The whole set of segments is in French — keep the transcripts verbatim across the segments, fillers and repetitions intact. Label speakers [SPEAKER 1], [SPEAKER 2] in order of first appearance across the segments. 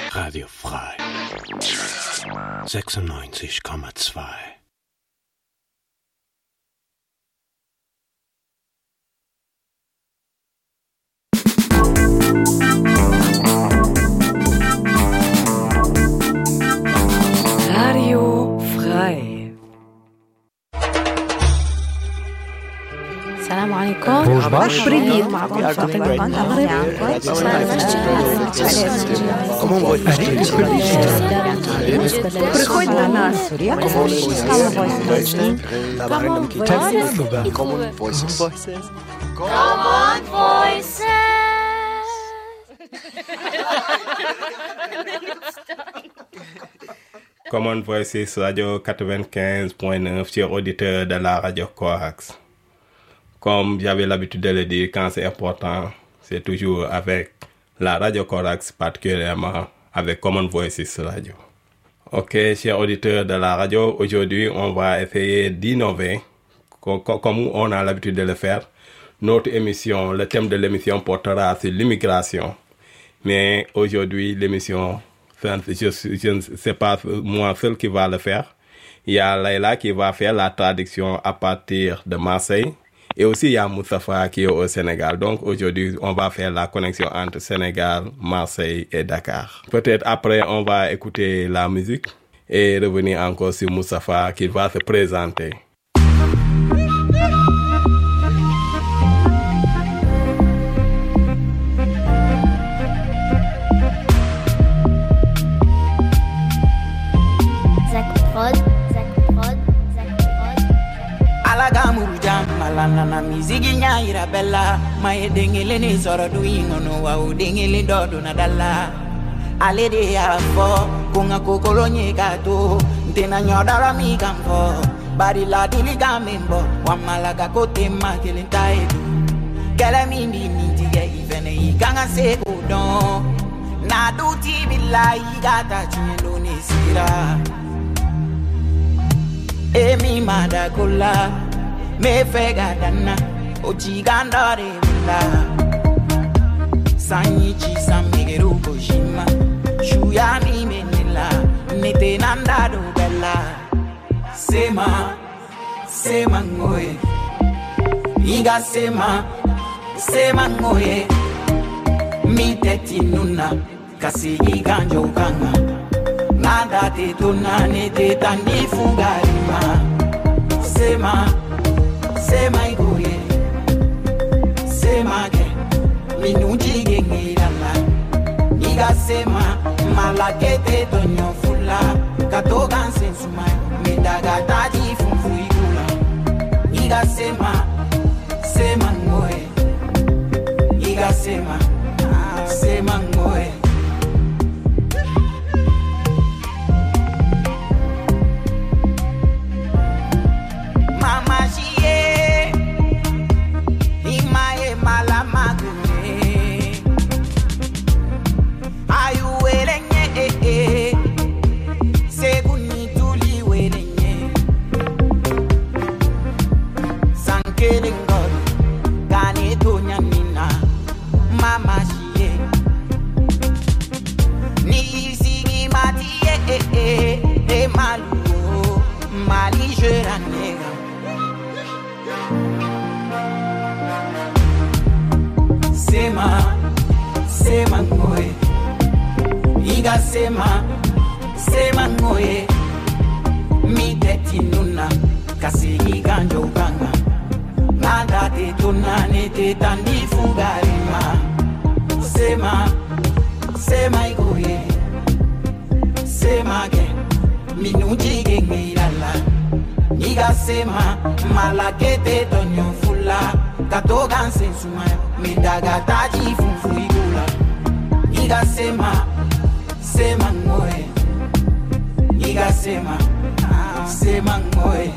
[SPEAKER 1] Radio frei. sechsundneunzig Komma zwei.
[SPEAKER 2] Radio frei.
[SPEAKER 3] السلام عليكم.
[SPEAKER 2] Привет. Приходь до нас.
[SPEAKER 4] Common Voices.
[SPEAKER 5] Common Voices.
[SPEAKER 6] Common Voices, radio quatre-vingt-quinze point neuf, chers auditeurs de la radio Corax. Comme j'avais l'habitude de le dire, quand c'est important, c'est toujours avec la radio Corax, particulièrement avec Common Voices Radio. Ok, chers auditeurs de la radio, aujourd'hui, on va essayer d'innover, comme on a l'habitude de le faire. Notre émission, le thème de l'émission portera sur l'immigration. Mais aujourd'hui, l'émission, je, je ne sais pas moi seul qui va le faire. Il y a Laila qui va faire la traduction à partir de Marseille. Et aussi, il y a Moustapha qui est au Sénégal. Donc, aujourd'hui, on va faire la connexion entre Sénégal, Marseille et Dakar. Peut-être après, on va écouter la musique et revenir encore sur Moustapha qui va se présenter.
[SPEAKER 7] Nana mizigi nya irabella mae dengele ni zoro du ingono wa udengele dodo na dalla ale de ya fo kunga kokolonye gato ntena nyodara mi kamfo bari la diliga membo wa malaga kote makele taedu kele mi ni ni dige ivene iganga se udon na duti billahi gata chindo ni sira emi madakola me fega dana ochigandare mula sanyichi samigeru kojima shuya mi menila nete nanda do bella sema sema ngoe iga sema sema ngoe mi teti nuna kasi iganjo kanga nada te tunane te tani fugarima sema sema iguye sema ke minuji gengirala iga sema malakete tonyo fula katoga sensuma medaga taji funfu igula iga sema sema ngoe iga sema sema ngoe Sema, sema ngoe, iga sema, sema ngoe, mi teti nuna, kasi iganjo kanga, nada te tunane te tandi fugarima. Sema, sema igoe, sema ge, minuji gengirala, iga sema, malakete tonyo fula, katoga sensuma, medaga taji funfu igula, iga sema, sema ngoe, iga sema, sema ngoe.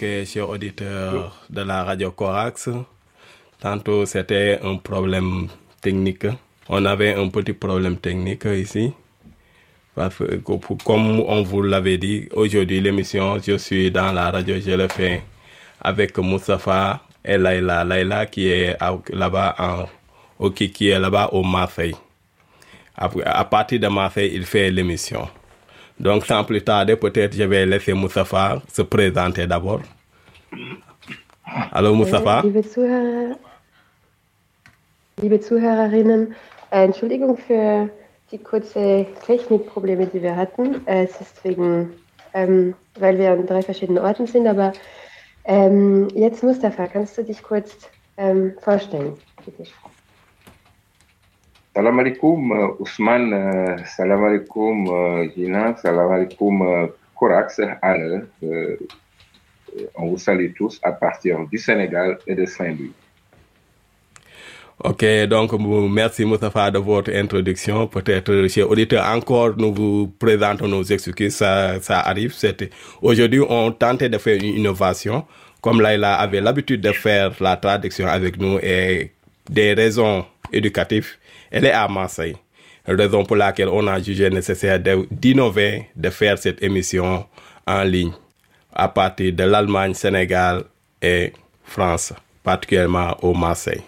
[SPEAKER 6] Ok, chers auditeurs de la radio Corax, tantôt c'était un problème technique. On avait un petit problème technique ici. Parce que, comme on vous l'avait dit, aujourd'hui l'émission, je suis dans la radio, je le fais avec Moustapha et Laila. Laila qui est là-bas en, au, qui est là-bas au Marseille. À, à partir de Marseille, il fait l'émission. Donc sans plus tarder, peut-être je vais laisser Moustapha se présenter d'abord. Hallo Moustapha.
[SPEAKER 3] Liebe Zuhörer, liebe Zuhörerinnen, äh, Entschuldigung für die kurze Technikprobleme, die wir hatten. Äh, es ist wegen, ähm, weil wir an drei verschiedenen Orten sind, aber ähm, jetzt Mustafa, kannst du dich kurz ähm, vorstellen, bitte?
[SPEAKER 8] Salam alaikum Ousmane, salam alaikum Gina, salam alaikum Corax, Anne. On vous salue tous à partir du Sénégal et de Saint-Louis.
[SPEAKER 6] Ok, donc merci Moustapha de votre introduction. Peut-être, chers auditeurs, encore nous vous présentons nos excuses, ça, ça arrive. C'était... Aujourd'hui, on tentait de faire une innovation, comme Laila avait l'habitude de faire la traduction avec nous et des raisons éducatives. Elle est à Marseille, raison pour laquelle on a jugé nécessaire de, d'innover, de faire cette émission en ligne à partir de l'Allemagne, Sénégal et France, particulièrement au Marseille.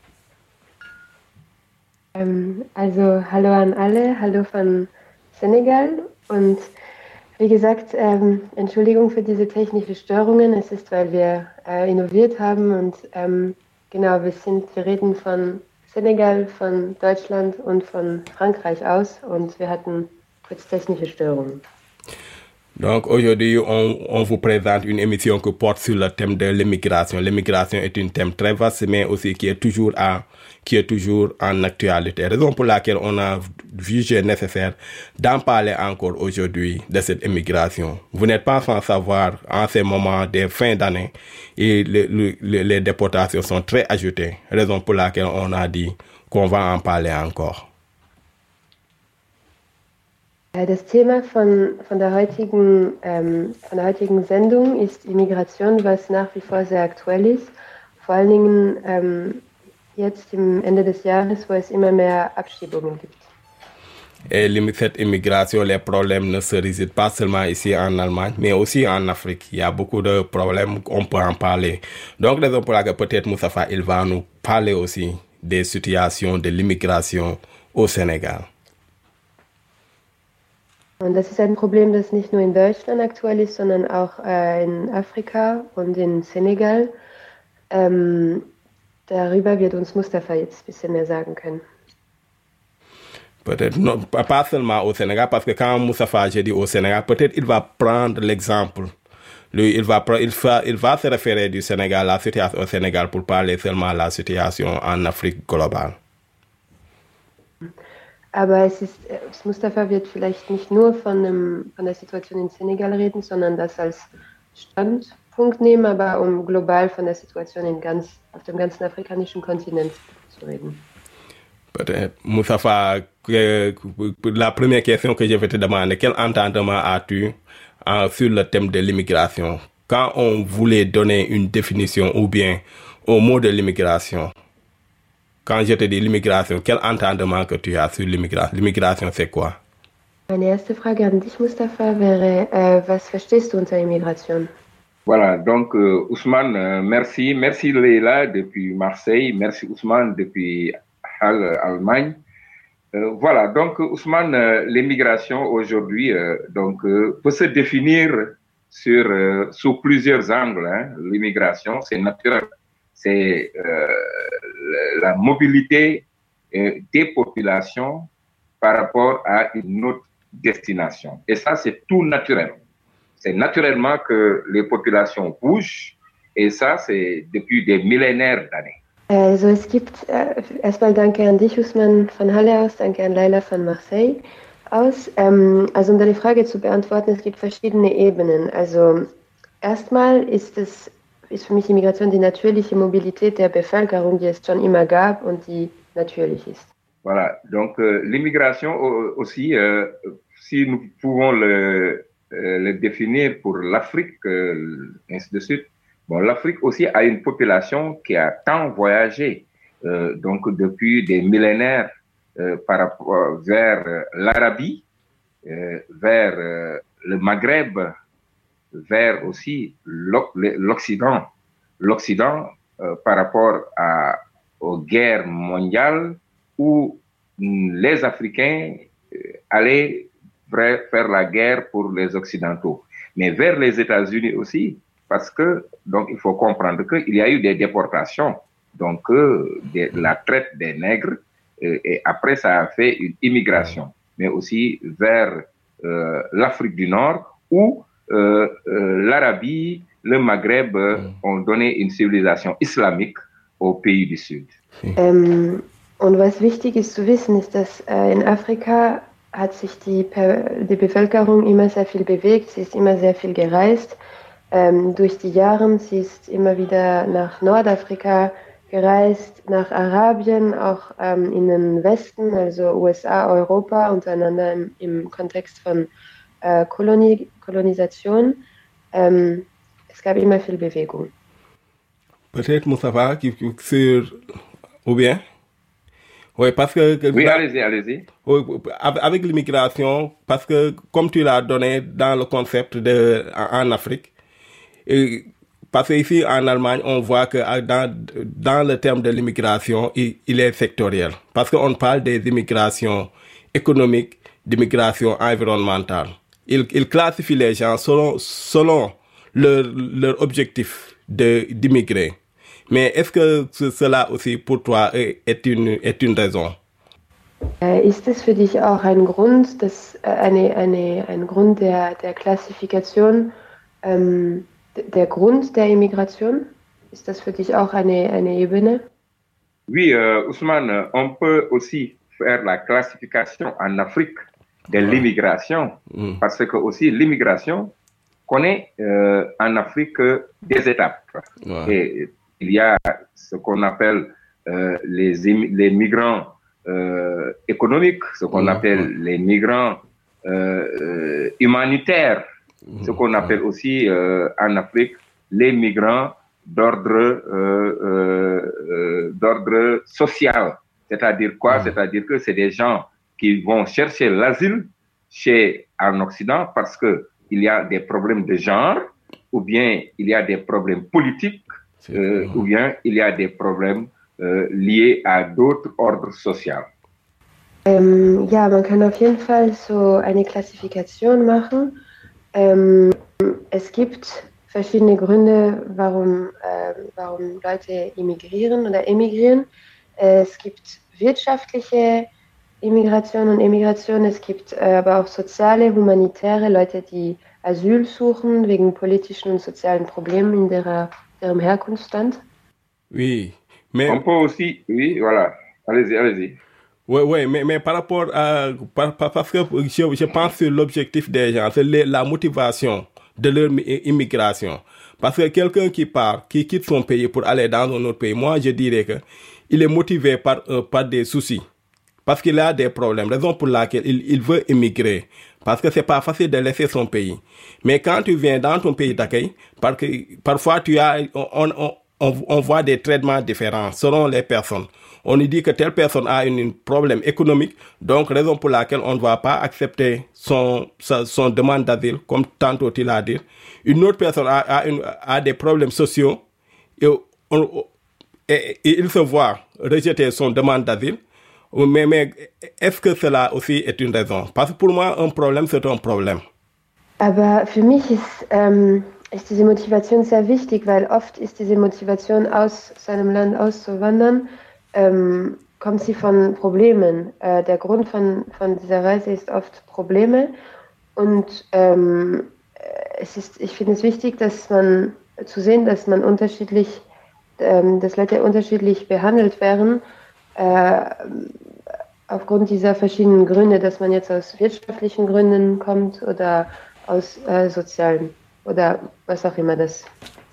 [SPEAKER 3] Ähm, also hallo an alle, hallo von Senegal und wie gesagt, ähm, Entschuldigung für diese technischen Störungen. Es ist, weil wir äh, innoviert haben und ähm, genau, wir sind, wir reden von Senegal, von Deutschland und von Frankreich aus und wir hatten kurz technische Störungen.
[SPEAKER 6] Donc aujourd'hui, on, on vous présente une émission qui porte sur le thème de l'immigration. L'immigration est un thème très vaste, mais aussi qui est toujours, à, qui est toujours en actualité. Raison pour laquelle on a jugé nécessaire d'en parler encore aujourd'hui de cette immigration. Vous n'êtes pas sans savoir, en ces moments de fin d'année, et le, le, les déportations sont très ajoutées. Raison pour laquelle on a dit qu'on va en parler encore.
[SPEAKER 3] Das Thema von, von, der heutigen, ähm, von der heutigen Sendung ist Immigration, was nach wie vor sehr aktuell ist. Vor allen Dingen ähm, jetzt im Ende des Jahres, wo es immer mehr Abschiebungen gibt.
[SPEAKER 6] Et cette immigration, les problèmes ne se résident pas seulement ici en Allemagne, mais aussi en Afrique. Il y a beaucoup de problèmes, on peut en parler. Donc, raison pour laquelle peut-être Moustapha, il va nous parler aussi des situations de l'immigration au Sénégal.
[SPEAKER 3] Und das ist ein Problem, das nicht nur in Deutschland aktuell ist, sondern auch äh, in Afrika und in Senegal. Ähm, darüber wird uns Mustafa jetzt ein bisschen mehr sagen können.
[SPEAKER 6] Peut-être non, pas seulement au Sénégal, parce que quand Moustapha, j'ai dit au Sénégal, peut-être il va prendre l'exemple. Lui, il va, il va, il va se référer du Sénégal, la situation au Sénégal, pour parler seulement de la situation en Afrique globale.
[SPEAKER 3] Aber es ist, Mustafa wird vielleicht nicht nur von, einem, von der Situation in Senegal reden, sondern das als Standpunkt nehmen, aber um global von der Situation in ganz, auf dem ganzen afrikanischen Kontinent zu reden.
[SPEAKER 6] Peut-être, Moustapha, la première question que je vais te demander, quel entendement as-tu euh, sur le thème de l'immigration? Quand on voulait donner une définition ou bien au mot de l'immigration, quand je te dis l'immigration, quel entendement que tu as sur l'immigration? L'immigration, c'est quoi?
[SPEAKER 3] Meine erste Frage an dich, Mustafa, wäre, äh, was verstehst du unter Immigration?
[SPEAKER 8] Voilà, donc euh, Ousmane, euh, merci. Merci Leila depuis Marseille. Merci Ousmane depuis Halle, Allemagne. Euh, voilà, donc Ousmane, euh, l'immigration aujourd'hui euh, donc, euh, peut se définir sur, euh, sous plusieurs angles. Hein. L'immigration, c'est naturel. C'est euh, la mobilité euh, des populations par rapport à une autre destination. Et ça, c'est tout naturel. C'est naturellement que les populations bougent et ça, c'est depuis des millénaires d'années.
[SPEAKER 3] Also es gibt, äh, erstmal danke an dich, Ousmane von Halle aus, danke an Laila von Marseille aus. Ähm, also um deine Frage zu beantworten, es gibt verschiedene Ebenen. Also erstmal ist es ist für mich Immigration die natürliche Mobilität der Bevölkerung, die es schon immer gab und die natürlich ist.
[SPEAKER 8] Voilà, donc euh, l'immigration aussi, euh, si nous pouvons le, euh, le définir pour l'Afrique, euh, ainsi de suite. Bon, l'Afrique aussi a une population qui a tant voyagé, euh, donc depuis des millénaires euh, par rapport vers euh, l'Arabie, euh, vers euh, le Maghreb, vers aussi l'Occident. L'Occident euh, par rapport à, aux guerres mondiales où les Africains euh, allaient faire la guerre pour les Occidentaux. Mais vers les États-Unis aussi, parce que, donc, il faut comprendre qu'il y a eu des déportations, donc, euh, de la traite des nègres, euh, et après, ça a fait une immigration, mais aussi vers euh, l'Afrique du Nord, où euh, euh, l'Arabie, le Maghreb euh, ont donné une civilisation islamique aux pays du Sud.
[SPEAKER 3] Ähm, und was wichtig ist zu wissen, ist, dass äh, in Afrika hat sich die, die Bevölkerung immer sehr viel bewegt, sie ist immer sehr viel gereist. Ähm, durch die Jahre, sie ist immer wieder nach Nordafrika gereist, nach Arabien, auch ähm, in den Westen, also U S A, Europa, untereinander im, im Kontext von äh, Koloni Kolonisation. Ähm, es gab immer viel Bewegung.
[SPEAKER 6] Peut-être Moustapha, sur... ou bien? Oui, parce que...
[SPEAKER 8] Oui, allez-y, allez-y.
[SPEAKER 6] Avec l'immigration, parce que comme tu l'as donné dans le concept de, en Afrique, et, parce qu'ici en Allemagne, on voit que dans, dans le terme de l'immigration, il, il est sectoriel. Parce qu'on parle des immigrations économiques, d'immigration environnementale. Il, il classifie les gens selon, selon leur, leur objectif de, d'immigrer. Mais est-ce que cela aussi pour toi est une, est une raison?
[SPEAKER 3] Ist es für dich auch ein Grund, dass, eine, eine, ein Grund der, der Klassifikation, ähm, der Grund der Immigration? Ist das für dich auch eine, eine Ebene?
[SPEAKER 8] Oui, euh, Ousmane, on peut aussi faire la classification en Afrique de ouais. l'immigration, mm. parce que aussi l'immigration connaît euh, en Afrique des étapes. Ouais. Et, il y a ce qu'on appelle euh, les, les migrants euh, économiques, ce qu'on mmh, appelle mmh. les migrants euh, euh, humanitaires, mmh, ce qu'on appelle mmh. aussi euh, en Afrique les migrants d'ordre euh, euh, d'ordre social. C'est-à-dire quoi? Mmh. C'est-à-dire que c'est des gens qui vont chercher l'asile chez en Occident parce que il y a des problèmes de genre ou bien il y a des problèmes politiques. Euh, ou bien il y a des problèmes äh, liés à d'autres ordres sociaux.
[SPEAKER 3] Ähm, ja, man kann auf jeden Fall so eine Klassifikation machen. Ähm, es gibt verschiedene Gründe, warum, äh, warum Leute immigrieren oder emigrieren. Es gibt wirtschaftliche Immigration und Emigration, es gibt äh, aber auch soziale, humanitäre Leute, die Asyl suchen wegen politischen und sozialen Problemen in der Herkunftsland.
[SPEAKER 6] Oui, mais...
[SPEAKER 8] On peut aussi... Oui, voilà. Allez-y, allez-y.
[SPEAKER 6] Oui, oui, mais, mais par rapport à... Par, par, parce que je, je pense sur l'objectif des gens, c'est la motivation de leur immigration. Parce que quelqu'un qui part, qui quitte son pays pour aller dans un autre pays, moi je dirais que il est motivé par, euh, par des soucis. Parce qu'il a des problèmes, raison pour laquelle il, il veut immigrer. Parce que c'est pas facile de laisser son pays. Mais quand tu viens dans ton pays d'accueil, parce que parfois tu as, on, on, on, on voit des traitements différents selon les personnes. On nous dit que telle personne a un problème économique, donc raison pour laquelle on ne va pas accepter son, son, son demande d'asile, comme tantôt il a dit. Une autre personne a, a, une, a des problèmes sociaux et, on, et, et il se voit rejeter son demande d'asile. Mais, mais est-ce que cela aussi est une raison? Parce que pour moi, un problème, c'est un problème.
[SPEAKER 3] Aber für mich ist, ähm, ist diese Motivation sehr wichtig, weil oft ist diese Motivation, aus seinem Land auszuwandern, ähm, kommt sie von Problemen. Äh, der Grund von, von dieser Reise ist oft Probleme. Und ähm, es ist, ich finde es wichtig, dass man zu sehen, dass man unterschiedlich, ähm, dass Leute unterschiedlich behandelt werden. Äh, aufgrund dieser verschiedenen Gründe, dass man jetzt aus wirtschaftlichen Gründen kommt oder aus äh, sozialen oder was auch immer das.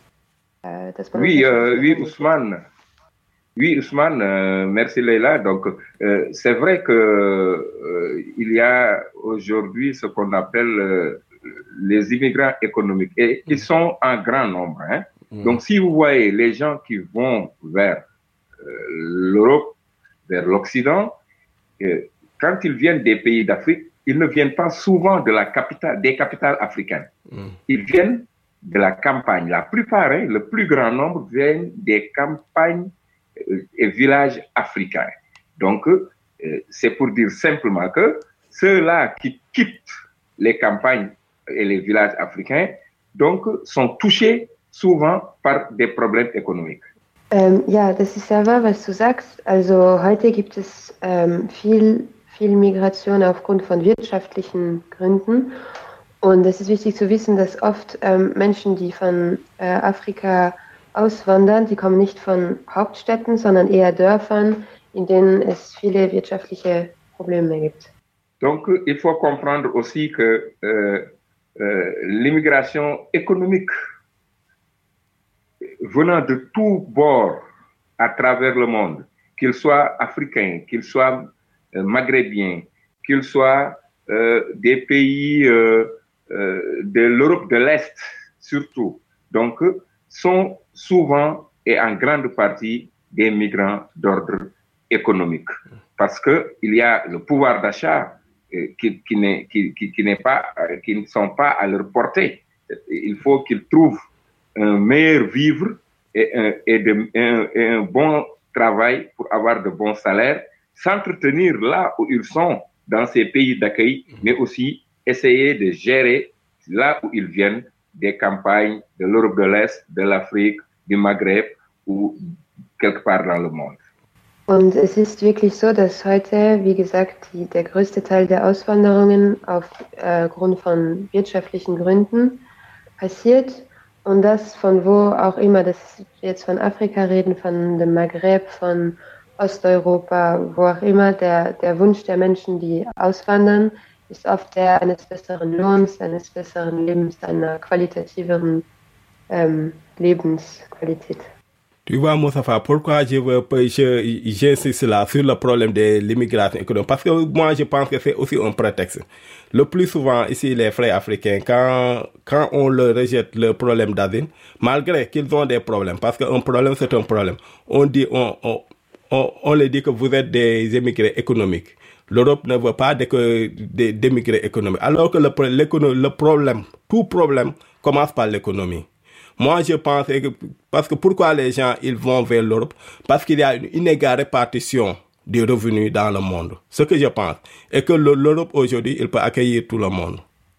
[SPEAKER 3] Äh, dass man
[SPEAKER 8] oui, euh, oui, Ousmane. Oui, Ousmane, euh, merci Leila. Donc, euh, c'est vrai que euh, il y a aujourd'hui ce qu'on appelle euh, les immigrants économiques. Et ils sont en grand nombre. Hein. Mmh. Donc, si vous voyez les gens qui vont vers euh, l'Europe, vers l'Occident, euh, quand ils viennent des pays d'Afrique, ils ne viennent pas souvent de la capitale, des capitales africaines. Mmh. Ils viennent de la campagne. La plupart, hein, le plus grand nombre viennent des campagnes euh, et villages africains. Donc, euh, c'est pour dire simplement que ceux-là qui quittent les campagnes et les villages africains, donc, sont touchés souvent par des problèmes économiques.
[SPEAKER 3] Ähm, ja, das ist sehr wahr, was du sagst. Also heute gibt es ähm, viel, viel Migration aufgrund von wirtschaftlichen Gründen. Und es ist wichtig zu wissen, dass oft ähm, Menschen, die von äh, Afrika auswandern, die kommen nicht von Hauptstädten, sondern eher Dörfern, in denen es viele wirtschaftliche Probleme gibt.
[SPEAKER 8] Donc, il faut comprendre aussi que euh, euh, l'immigration économique venant de tous bords à travers le monde, qu'il soit africain, qu'il soit euh, maghrébien, qu'il soit euh, des pays euh, euh, de l'Europe de l'Est surtout, donc sont souvent et en grande partie des migrants d'ordre économique. Parce qu'il y a le pouvoir d'achat euh, qui, qui, n'est, qui, qui, qui, n'est pas, euh, qui ne sont pas à leur portée. Il faut qu'ils trouvent un meilleur vivre et un, et de, un, et un bon travail pour avoir de bons salaires, s'entretenir là où ils sont dans ces pays d'accueil, mais aussi essayer de gérer là où ils viennent des campagnes de l'Europe de l'Est, de l'Afrique, du Maghreb ou quelque part dans le monde.
[SPEAKER 3] Und es ist wirklich so, dass heute, wie gesagt, die, der größte Teil der Auswanderungen aufgrund äh, von wirtschaftlichen Gründen passiert. Und das von wo auch immer, dass wir jetzt von Afrika reden, von dem Maghreb, von Osteuropa, wo auch immer, der, der Wunsch der Menschen, die auswandern, ist oft der eines besseren Lohns, eines besseren Lebens, einer qualitativeren ähm, Lebensqualität.
[SPEAKER 6] Tu vois, Moustapha, pourquoi je veux, je, j'insiste là sur le problème de l'immigration économique? Parce que moi, je pense que c'est aussi un prétexte. Le plus souvent, ici, les frères africains, quand, quand on leur rejette le problème d'asile, malgré qu'ils ont des problèmes, parce qu'un problème, c'est un problème, on dit, on, on, on, on leur dit que vous êtes des émigrés économiques. L'Europe ne veut pas d'émigrés économiques. Alors que le, le problème, tout problème commence par l'économie. Moi, je pense que, parce que pourquoi les gens ils vont vers l'Europe? Parce qu'il y a une inégale répartition des revenus dans le monde. Ce que je pense. Et que l'Europe aujourd'hui, il peut accueillir tout le monde.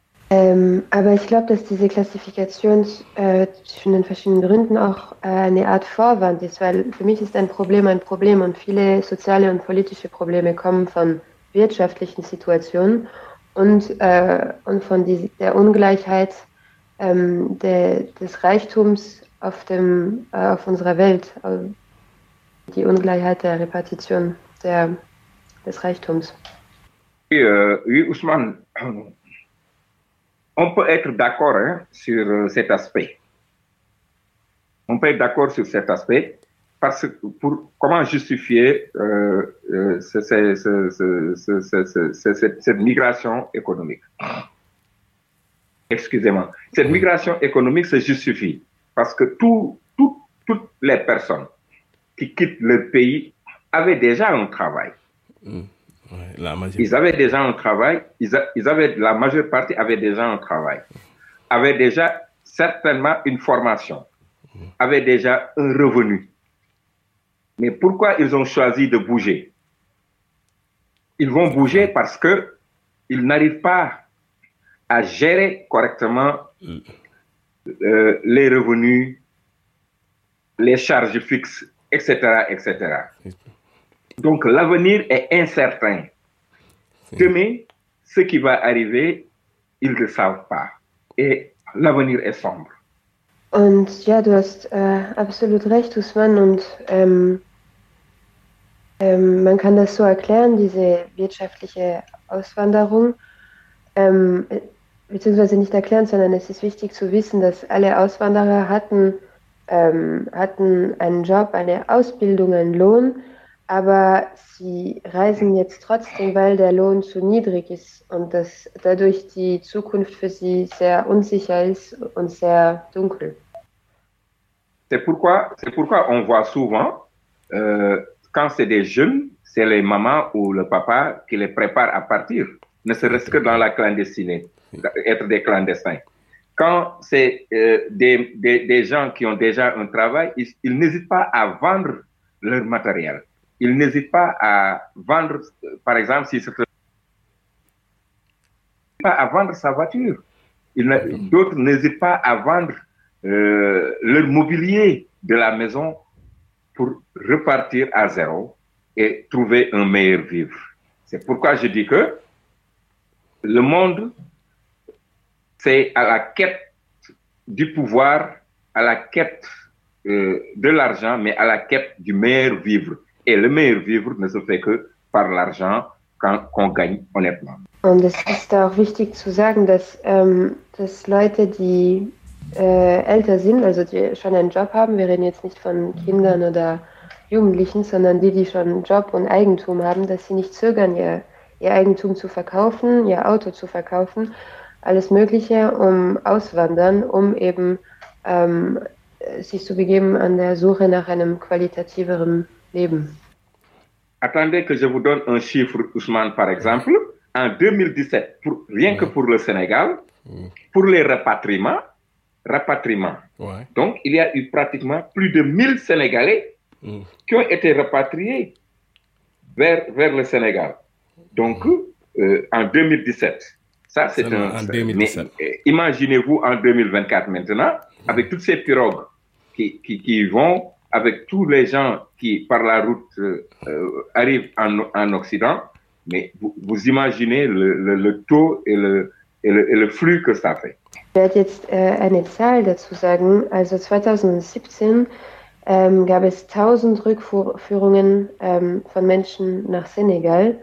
[SPEAKER 3] Ähm, aber ich glaube, dass diese Klassifikation äh, zwischen den verschiedenen Gründen auch äh, eine Art Vorwand ist, weil für mich ist ein Problem ein Problem und viele soziale und politische Probleme kommen von wirtschaftlichen Situationen und, äh, und von die, der Ungleichheit ähm, de, des Reichtums auf, dem, äh, auf unserer Welt, also die Ungleichheit der Repartition der, des Reichtums.
[SPEAKER 8] Oui, euh, oui, Ousmane, on peut être d'accord hein, sur euh, cet aspect. On peut être d'accord sur cet aspect parce que pour comment justifier euh, euh, ce, ce, ce, ce, ce, ce, cette, cette migration économique. Excusez-moi. Cette migration économique se justifie parce que tout, tout, toutes les personnes qui quittent le pays avaient déjà un travail.
[SPEAKER 6] Mmh. Ouais, la
[SPEAKER 8] ils avaient déjà un travail, ils, a, ils avaient, la majeure partie avait déjà un travail, avaient déjà certainement une formation, avaient déjà un revenu. Mais pourquoi ils ont choisi de bouger? Ils vont bouger parce que ils n'arrivent pas à gérer correctement euh, les revenus, les charges fixes, et cetera, et cetera. Donc l'avenir est incertain. Demain, ce qui va arriver, ils ne savent pas. Et l'avenir est sombre.
[SPEAKER 3] Und ja, du hast äh, absolut recht, Usman. Und ähm, ähm, man kann das so erklären, diese wirtschaftliche Auswanderung. Ähm, beziehungsweise nicht erklären, sondern es ist wichtig zu wissen, dass alle Auswanderer hatten, ähm, hatten einen Job, eine Ausbildung, einen Lohn, aber sie reisen jetzt trotzdem, weil der Lohn zu niedrig ist und dass dadurch die Zukunft für sie sehr unsicher ist und sehr dunkel.
[SPEAKER 8] C'est pourquoi, c'est pourquoi on voit souvent, euh, quand c'est des jeunes, c'est les mamans ou le papa qui les préparent à partir, ne serait-ce que dans la clandestinité, être des clandestins. Quand c'est euh, des, des, des gens qui ont déjà un travail, ils, ils n'hésitent pas à vendre leur matériel. Ils n'hésitent pas à vendre, par exemple, si c'est pas à vendre sa voiture. D'autres n'hésitent pas à vendre euh, leur mobilier de la maison pour repartir à zéro et trouver un meilleur vivre. C'est pourquoi je dis que le monde, c'est à la quête du pouvoir, à la quête euh, de l'argent, mais à la quête du meilleur vivre. Et le meilleur vivre ne se fait que par l'argent qu'on gagne honnêtement.
[SPEAKER 3] Und es ist auch wichtig zu sagen, dass, ähm, dass Leute, die äh, älter sind, also die schon einen Job haben, wir reden jetzt nicht von Kindern oder Jugendlichen, sondern die, die schon einen Job und Eigentum haben, dass sie nicht zögern, ihr, ihr Eigentum zu verkaufen, ihr Auto zu verkaufen, alles Mögliche, um auswandern, um eben ähm, sich zu begeben an der Suche nach einem qualitativeren Leben.
[SPEAKER 8] Attendez que je vous donne un chiffre, Ousmane, par exemple. En deux mille dix-sept, pour, rien que pour le Sénégal, pour les rapatriements, rapatriements. Ouais. Donc, il y a eu pratiquement plus de mille Sénégalais mm. qui ont été rapatriés vers, vers le Sénégal. Donc, euh, en deux mille dix-sept, ça c'est un...
[SPEAKER 6] En deux mille dix-sept.
[SPEAKER 8] Mais, euh, imaginez-vous en deux mille vingt-quatre maintenant, mm. avec toutes ces pirogues qui, qui, qui vont, avec tous les gens qui, par la route, euh, euh, arrivent en, en Occident, mais vous, vous imaginez le, le, le taux et le, et, le, et le flux que ça fait.
[SPEAKER 3] Ich werde jetzt äh, eine Zahl dazu sagen. Also zwanzig siebzehn ähm, gab es tausend Rückführungen ähm, von Menschen nach Senegal.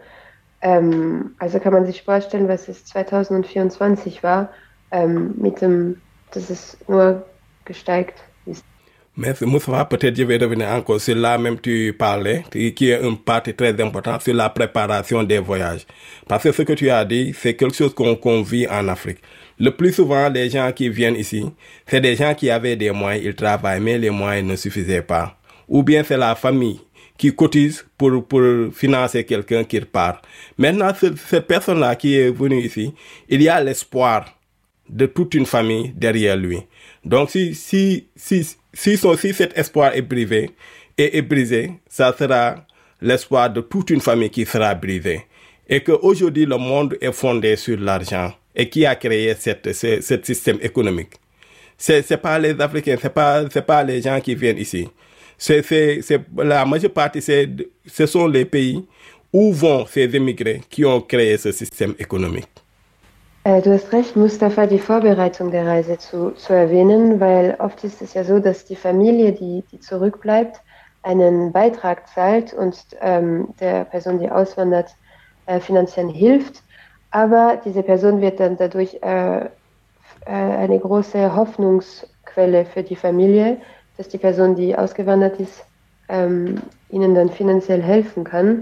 [SPEAKER 3] Ähm, also kann man sich vorstellen, was es zwanzig vierundzwanzig war, ähm, mit dem, dass es nur gesteigt ist.
[SPEAKER 6] Merci Moussa, peut-être je vais revenir encore sur là même tu parlais, qui est une partie très importante sur la préparation des voyages. Parce que ce que tu as dit, c'est quelque chose qu'on qu'on vit en Afrique. Le plus souvent, les gens qui viennent ici, c'est des gens qui avaient des moyens, ils travaillent, mais les moyens ne suffisaient pas. Ou bien c'est la famille qui cotise pour, pour financer quelqu'un qui repart. Maintenant, cette personne-là qui est venue ici, il y a l'espoir de toute une famille derrière lui. Donc, si, si, si, si, son, si cet espoir est brisé, est, est brisé, ça sera l'espoir de toute une famille qui sera brisée. Et qu'aujourd'hui, le monde est fondé sur l'argent. Et qui a créé cette, ce, ce système économique? C'est, c'est pas les Africains, c'est pas, c'est pas les gens qui viennent ici. C'est, c'est, c'est, la majeure partie, c'est, ce sont les pays où vont ces immigrés qui ont créé ce système économique.
[SPEAKER 3] Äh, du hast recht, Mustafa, die Vorbereitung der Reise zu, zu erwähnen, weil oft ist es ja so, dass die Familie, die, die zurückbleibt, einen Beitrag zahlt und ähm, der Person, die auswandert, äh, finanziell hilft. Aber diese Person wird dann dadurch äh, äh, eine große Hoffnungsquelle für die Familie, dass die Person, die ausgewandert ist, ähm, ihnen dann finanziell helfen kann.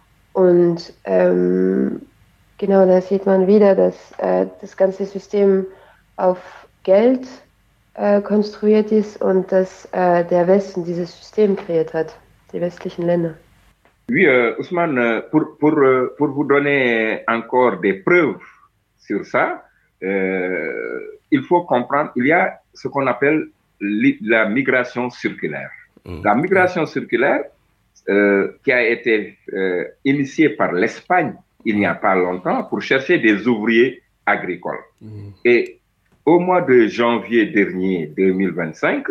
[SPEAKER 3] Und ähm, genau, da sieht man wieder, dass äh, das ganze System auf Geld äh, konstruiert ist und dass äh, der Westen dieses System kreiert hat, die westlichen Länder.
[SPEAKER 8] Oui, euh, Ousmane, pour, pour, pour vous donner encore des preuves sur ça, euh, il faut comprendre, il y a ce qu'on appelle la migration circulaire. Mmh. La migration circulaire euh, qui a été euh, initiée par l'Espagne il n'y a pas longtemps pour chercher des ouvriers agricoles. Mmh. Et au mois de janvier dernier deux mille vingt-cinq,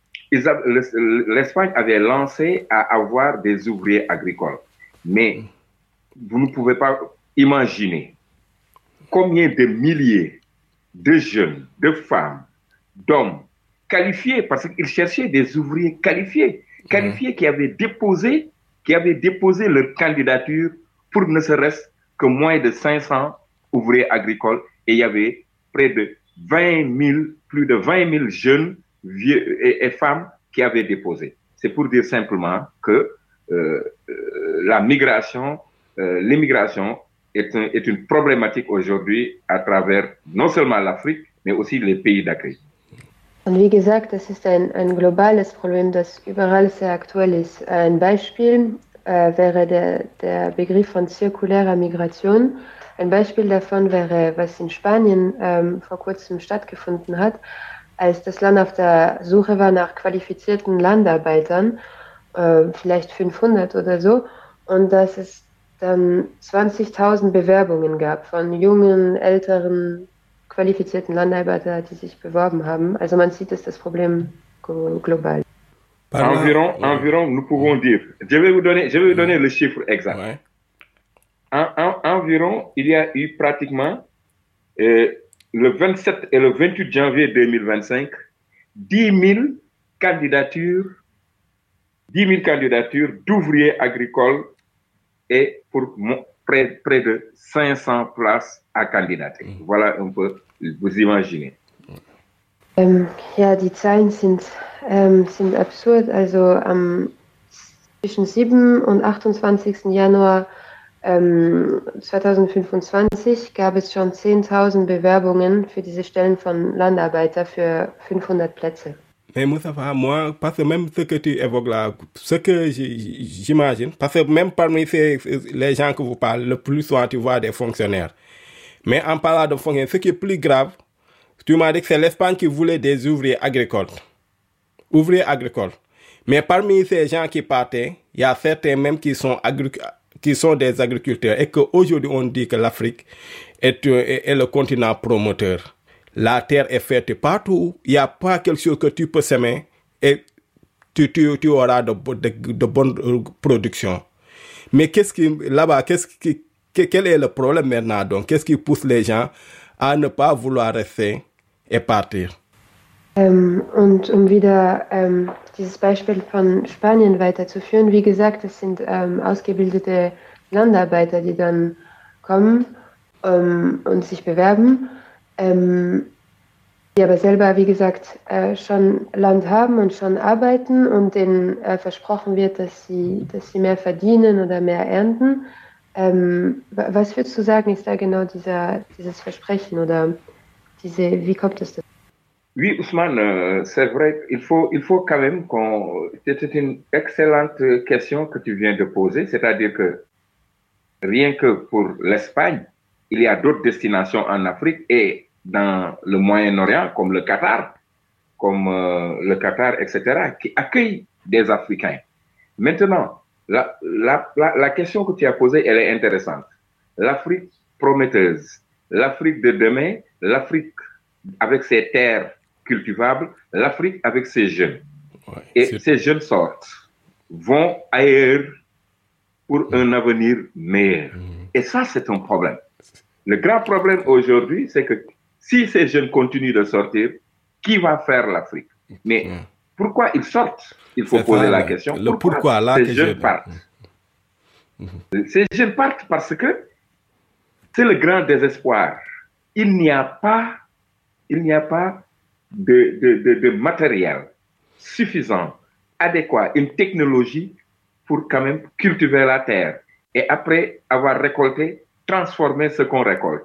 [SPEAKER 8] l'Espagne avait lancé à avoir des ouvriers agricoles. Mais vous ne pouvez pas imaginer combien de milliers de jeunes, de femmes, d'hommes qualifiés, parce qu'ils cherchaient des ouvriers qualifiés, qualifiés qui avaient déposé, qui avaient déposé leur candidature pour ne serait-ce que moins de cinq cents ouvriers agricoles. Et il y avait près de vingt mille, plus de vingt mille jeunes vieux et, et femmes qui avaient déposé. C'est pour dire simplement que euh, la migration, euh, l'immigration est, un, est une problématique aujourd'hui à travers non seulement l'Afrique, mais aussi les pays d'accueil.
[SPEAKER 3] Und wie gesagt, das ist ein, ein globales Problem, das überall sehr aktuell ist. Ein Beispiel äh, wäre der, der Begriff von zirkulärer Migration. Ein Beispiel davon wäre, was in Spanien ähm, vor kurzem stattgefunden hat, als das Land auf der Suche war nach qualifizierten Landarbeitern, äh, vielleicht fünfhundert oder so, und dass es dann zwanzigtausend Bewerbungen gab von jungen, älteren, qualifizierten Landarbeiter, die sich beworben haben. Also man sieht, dass das Problem global.
[SPEAKER 8] Environ, environ, nous pouvons dire, je vais vous donner, je vais vous donner le chiffre exact.
[SPEAKER 6] Ouais.
[SPEAKER 8] En, en, environ, il y a eu pratiquement euh, le vingt-sept et le vingt-huit janvier deux mille vingt-cinq, dix mille candidatures, dix mille candidatures d'ouvriers agricoles et pour près, près de cinq cents places à candidater. Mhm. Voilà un peu, vous imaginez.
[SPEAKER 3] Ähm, ja, die Zahlen sind, ähm, sind absurd. Also am zwischen siebten und achtundzwanzigsten Januar ähm, zweitausendfünfundzwanzig gab es schon zehntausend Bewerbungen für diese Stellen von Landarbeiter für fünfhundert Plätze.
[SPEAKER 6] Mais Moustapha, moi, parce que même ce que tu évoques là, ce que j'imagine, parce que même parmi ces, les gens que vous parlez, le plus souvent tu vois des fonctionnaires. Mais en parlant de fonctionnaires, ce qui est plus grave, tu m'as dit que c'est l'Espagne qui voulait des ouvriers agricoles. Ouvriers agricoles. Mais parmi ces gens qui partaient, il y a certains même qui sont, agric- qui sont des agriculteurs. Et qu'aujourd'hui, on dit que l'Afrique est, est, est le continent promoteur. La terre est faite partout. Il n'y a pas quelque chose que tu peux semer et tu, tu, tu auras de, de, de bonnes productions. Mais qu'est-ce qui, là-bas, qu'est-ce qui, quel est le problème maintenant? Donc, qu'est-ce qui pousse les gens à ne pas vouloir rester et partir?
[SPEAKER 3] Ähm, und um wieder ähm, dieses Beispiel von Spanien weiterzuführen, wie gesagt, es sind ähm, ausgebildete Landarbeiter, die dann kommen ähm, und sich bewerben. Ähm, die aber selber, wie gesagt, äh, schon Land haben und schon arbeiten und denen äh, versprochen wird, dass sie, dass sie mehr verdienen oder mehr ernten. Ähm, was würdest du sagen, ist da genau dieser, dieses Versprechen oder diese, wie kommt es dazu?
[SPEAKER 8] Oui, Ousmane, euh, c'est vrai, il faut, il faut quand même qu'on... C'était une excellente question que tu viens de poser, c'est-à-dire que rien que pour l'Espagne, il y a d'autres destinations en Afrique et dans le Moyen-Orient, comme le Qatar, comme euh, le Qatar, et cetera, qui accueillent des Africains. Maintenant, la, la, la, la question que tu as posée, elle est intéressante. L'Afrique prometteuse, l'Afrique de demain, l'Afrique avec ses terres cultivables, l'Afrique avec ses jeunes. Ouais, et c'est... ces jeunes sortent, vont ailleurs pour mmh. un avenir meilleur. Mmh. Et ça, c'est un problème. Le grand problème aujourd'hui, c'est que si ces jeunes continuent de sortir, qui va faire l'Afrique? Mais mmh. pourquoi ils sortent? Il faut c'est poser ça, la question.
[SPEAKER 6] Le pourquoi, pourquoi là
[SPEAKER 8] ces jeunes je... partent? Mmh. Ces jeunes partent parce que c'est le grand désespoir. Il n'y a pas, il n'y a pas de, de, de, de matériel suffisant, adéquat, une technologie pour quand même cultiver la terre et après avoir récolté, transformer ce qu'on récolte.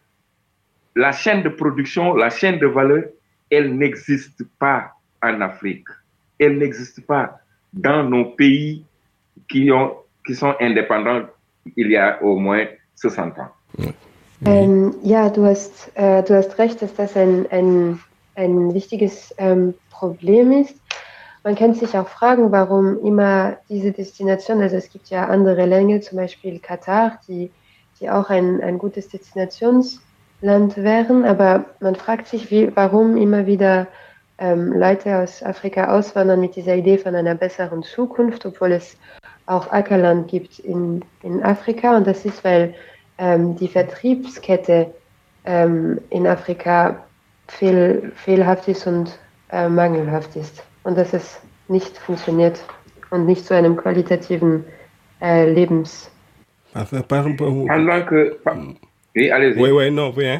[SPEAKER 8] La chaîne de production, la chaîne de valeur, elle n'existe pas en Afrique. Elle n'existe pas dans nos pays qui, ont, qui sont indépendants il y a au moins soixante ans.
[SPEAKER 3] Ähm, ja, du hast, äh, du hast recht, dass das ein, ein, ein wichtiges ähm, Problem ist. Man kann sich auch fragen, warum immer diese Destination, also es gibt ja andere Länder, zum Beispiel Katar, die, die auch ein, ein gutes Destinationsland wären, aber man fragt sich, wie, warum immer wieder ähm, Leute aus Afrika auswandern mit dieser Idee von einer besseren Zukunft, obwohl es auch Ackerland gibt in, in Afrika, und das ist, weil ähm, die Vertriebskette ähm, in Afrika fehl, fehlhaft ist und äh, mangelhaft ist. Und dass es nicht funktioniert und nicht zu einem qualitativen äh, Lebens.
[SPEAKER 8] Also, pendant que, oui, allez-y.
[SPEAKER 6] Oui, oui, non, oui, hein.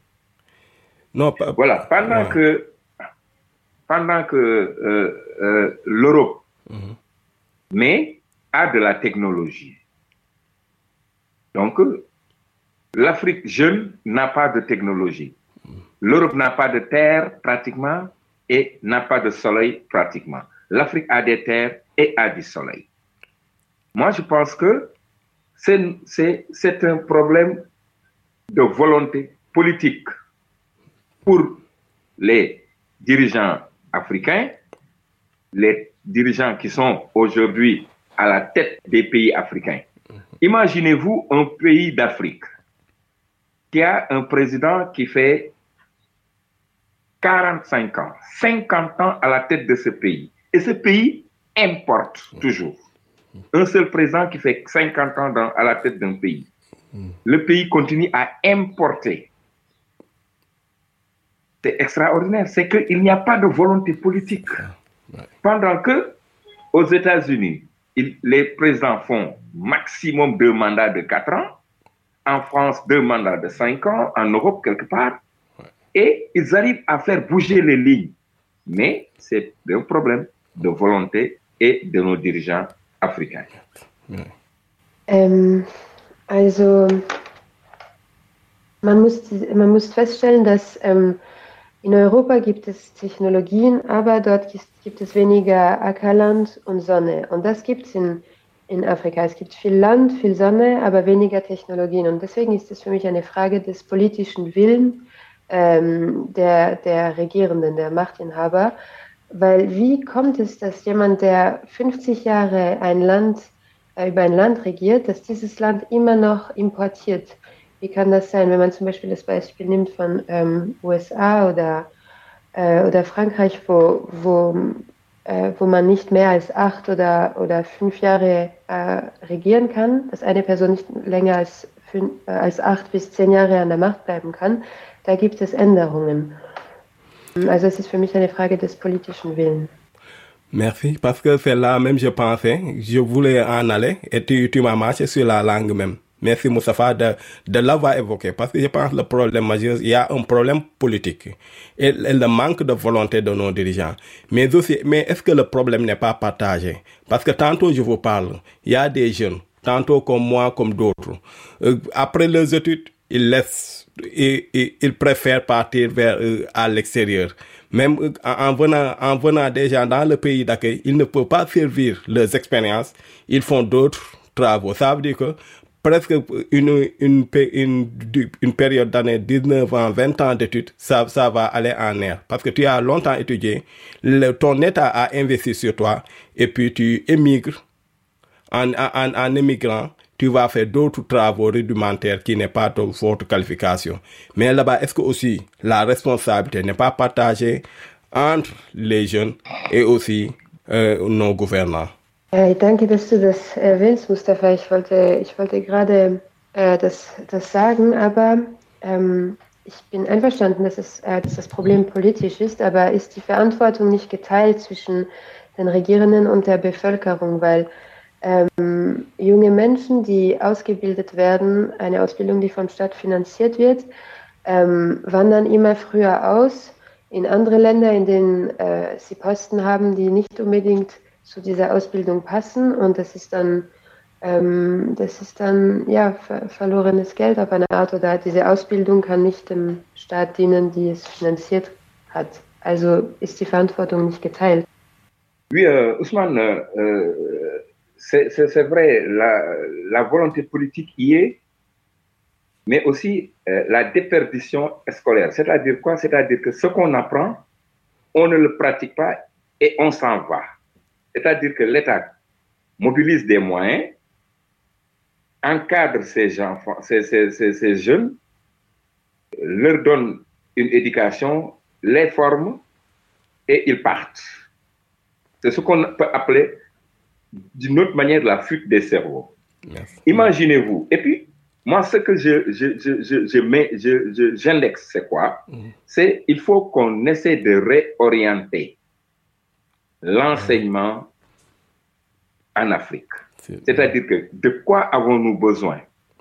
[SPEAKER 6] Non, pas,
[SPEAKER 8] voilà, pendant ouais. que, pendant que euh, euh, l'Europe mm-hmm. met a de la technologie. Donc, l'Afrique jeune n'a pas de technologie. L'Europe n'a pas de terre pratiquement et n'a pas de soleil pratiquement. L'Afrique a des terres et a du soleil. Moi, je pense que c'est, c'est, c'est un problème de volonté politique pour les dirigeants africains, les dirigeants qui sont aujourd'hui à la tête des pays africains. Imaginez-vous un pays d'Afrique qui a un président qui fait quarante-cinq ans, cinquante ans à la tête de ce pays. Et ce pays importe toujours. Un seul président qui fait cinquante ans dans, à la tête d'un pays. Le pays continue à importer. C'est extraordinaire. C'est qu'il n'y a pas de volonté politique. Pendant que, aux États-Unis, les présidents font maximum deux mandats de quatre ans. En France, deux mandats de cinq ans. En Europe, quelque part. Et ils arrivent à faire bouger les lignes. Mais c'est un problème de volonté et de nos dirigeants africains.
[SPEAKER 3] Ähm, also, man muss, man muss feststellen, dass ähm, in Europa gibt es Technologien, aber dort gibt es weniger Ackerland und Sonne. Und das gibt es in, in Afrika. Es gibt viel Land, viel Sonne, aber weniger Technologien. Und deswegen ist es für mich eine Frage des politischen Willens ähm, der, der Regierenden, der Machtinhaber. Weil wie kommt es, dass jemand, der fünfzig Jahre ein Land, äh, über ein Land regiert, dass dieses Land immer noch importiert? Wie kann das sein, wenn man zum Beispiel das Beispiel nimmt von ähm, U S A oder, äh, oder Frankreich, wo, wo, äh, wo man nicht mehr als acht oder, oder fünf Jahre äh, regieren kann, dass eine Person nicht länger als, fünf, äh, als acht bis zehn Jahre an der Macht bleiben kann, da gibt es Änderungen. Also es ist für mich eine Frage des politischen Willens.
[SPEAKER 6] Merci, parce que c'est là même je pensais, je voulais en aller et tu, tu m'as marché sur la langue même. Merci Moustapha de, de l'avoir évoqué, parce que je pense que le problème majeur, il y a un problème politique et, et le manque de volonté de nos dirigeants. Mais aussi, mais est-ce que le problème n'est pas partagé? Parce que tantôt je vous parle, il y a des jeunes, tantôt comme moi, comme d'autres. Euh, après leurs études, ils laissent, ils, ils, ils préfèrent partir vers, euh, à l'extérieur. Même euh, en, venant, en venant déjà dans le pays d'accueil, ils ne peuvent pas servir leurs expériences, ils font d'autres travaux. Ça veut dire que presque une, une, une, une période d'année, dix-neuf ans, vingt ans d'études, ça, ça va aller en air. Parce que tu as longtemps étudié, le, ton État a investi sur toi, et puis tu émigres. En, en, en émigrant, tu vas faire d'autres travaux rudimentaires qui n'est pas de forte qualification. Mais là-bas, est-ce que aussi la responsabilité n'est pas partagée entre les jeunes et aussi euh, nos gouvernants?
[SPEAKER 3] Ja, ich danke, dass du das erwähnst, Mustafa. Ich wollte, ich wollte gerade äh, das, das sagen, aber ähm, ich bin einverstanden, dass, es, äh, dass das Problem politisch ist, aber ist die Verantwortung nicht geteilt zwischen den Regierenden und der Bevölkerung, weil ähm, junge Menschen, die ausgebildet werden, eine Ausbildung, die vom Staat finanziert wird, ähm, wandern immer früher aus in andere Länder, in denen äh, sie Posten haben, die nicht unbedingt zu dieser Ausbildung passen, und das ist dann, ähm, das ist dann ja, ver verlorenes Geld auf eine Art, oder diese Ausbildung kann nicht dem Staat dienen, die es finanziert hat. Also ist die Verantwortung nicht geteilt.
[SPEAKER 8] Oui, euh, Ousmane, euh, c'est vrai, la, la volonté politique y est, mais aussi euh, la déperdition scolaire. C'est-à-dire quoi? C'est-à-dire que ce qu'on apprend, on ne le pratique pas et on s'en va. C'est-à-dire que l'État mobilise des moyens, encadre ces, enfants, ces, ces, ces, ces jeunes, leur donne une éducation, les forme et ils partent. C'est ce qu'on peut appeler d'une autre manière la fuite des cerveaux. Imaginez-vous. Et puis, moi, ce que je, je, je, je, je mets, je, je, j'indexe, c'est quoi? Mm. C'est il faut qu'on essaie de réorienter l'enseignement en Afrique. C'est-à-dire que de quoi avons-nous besoin?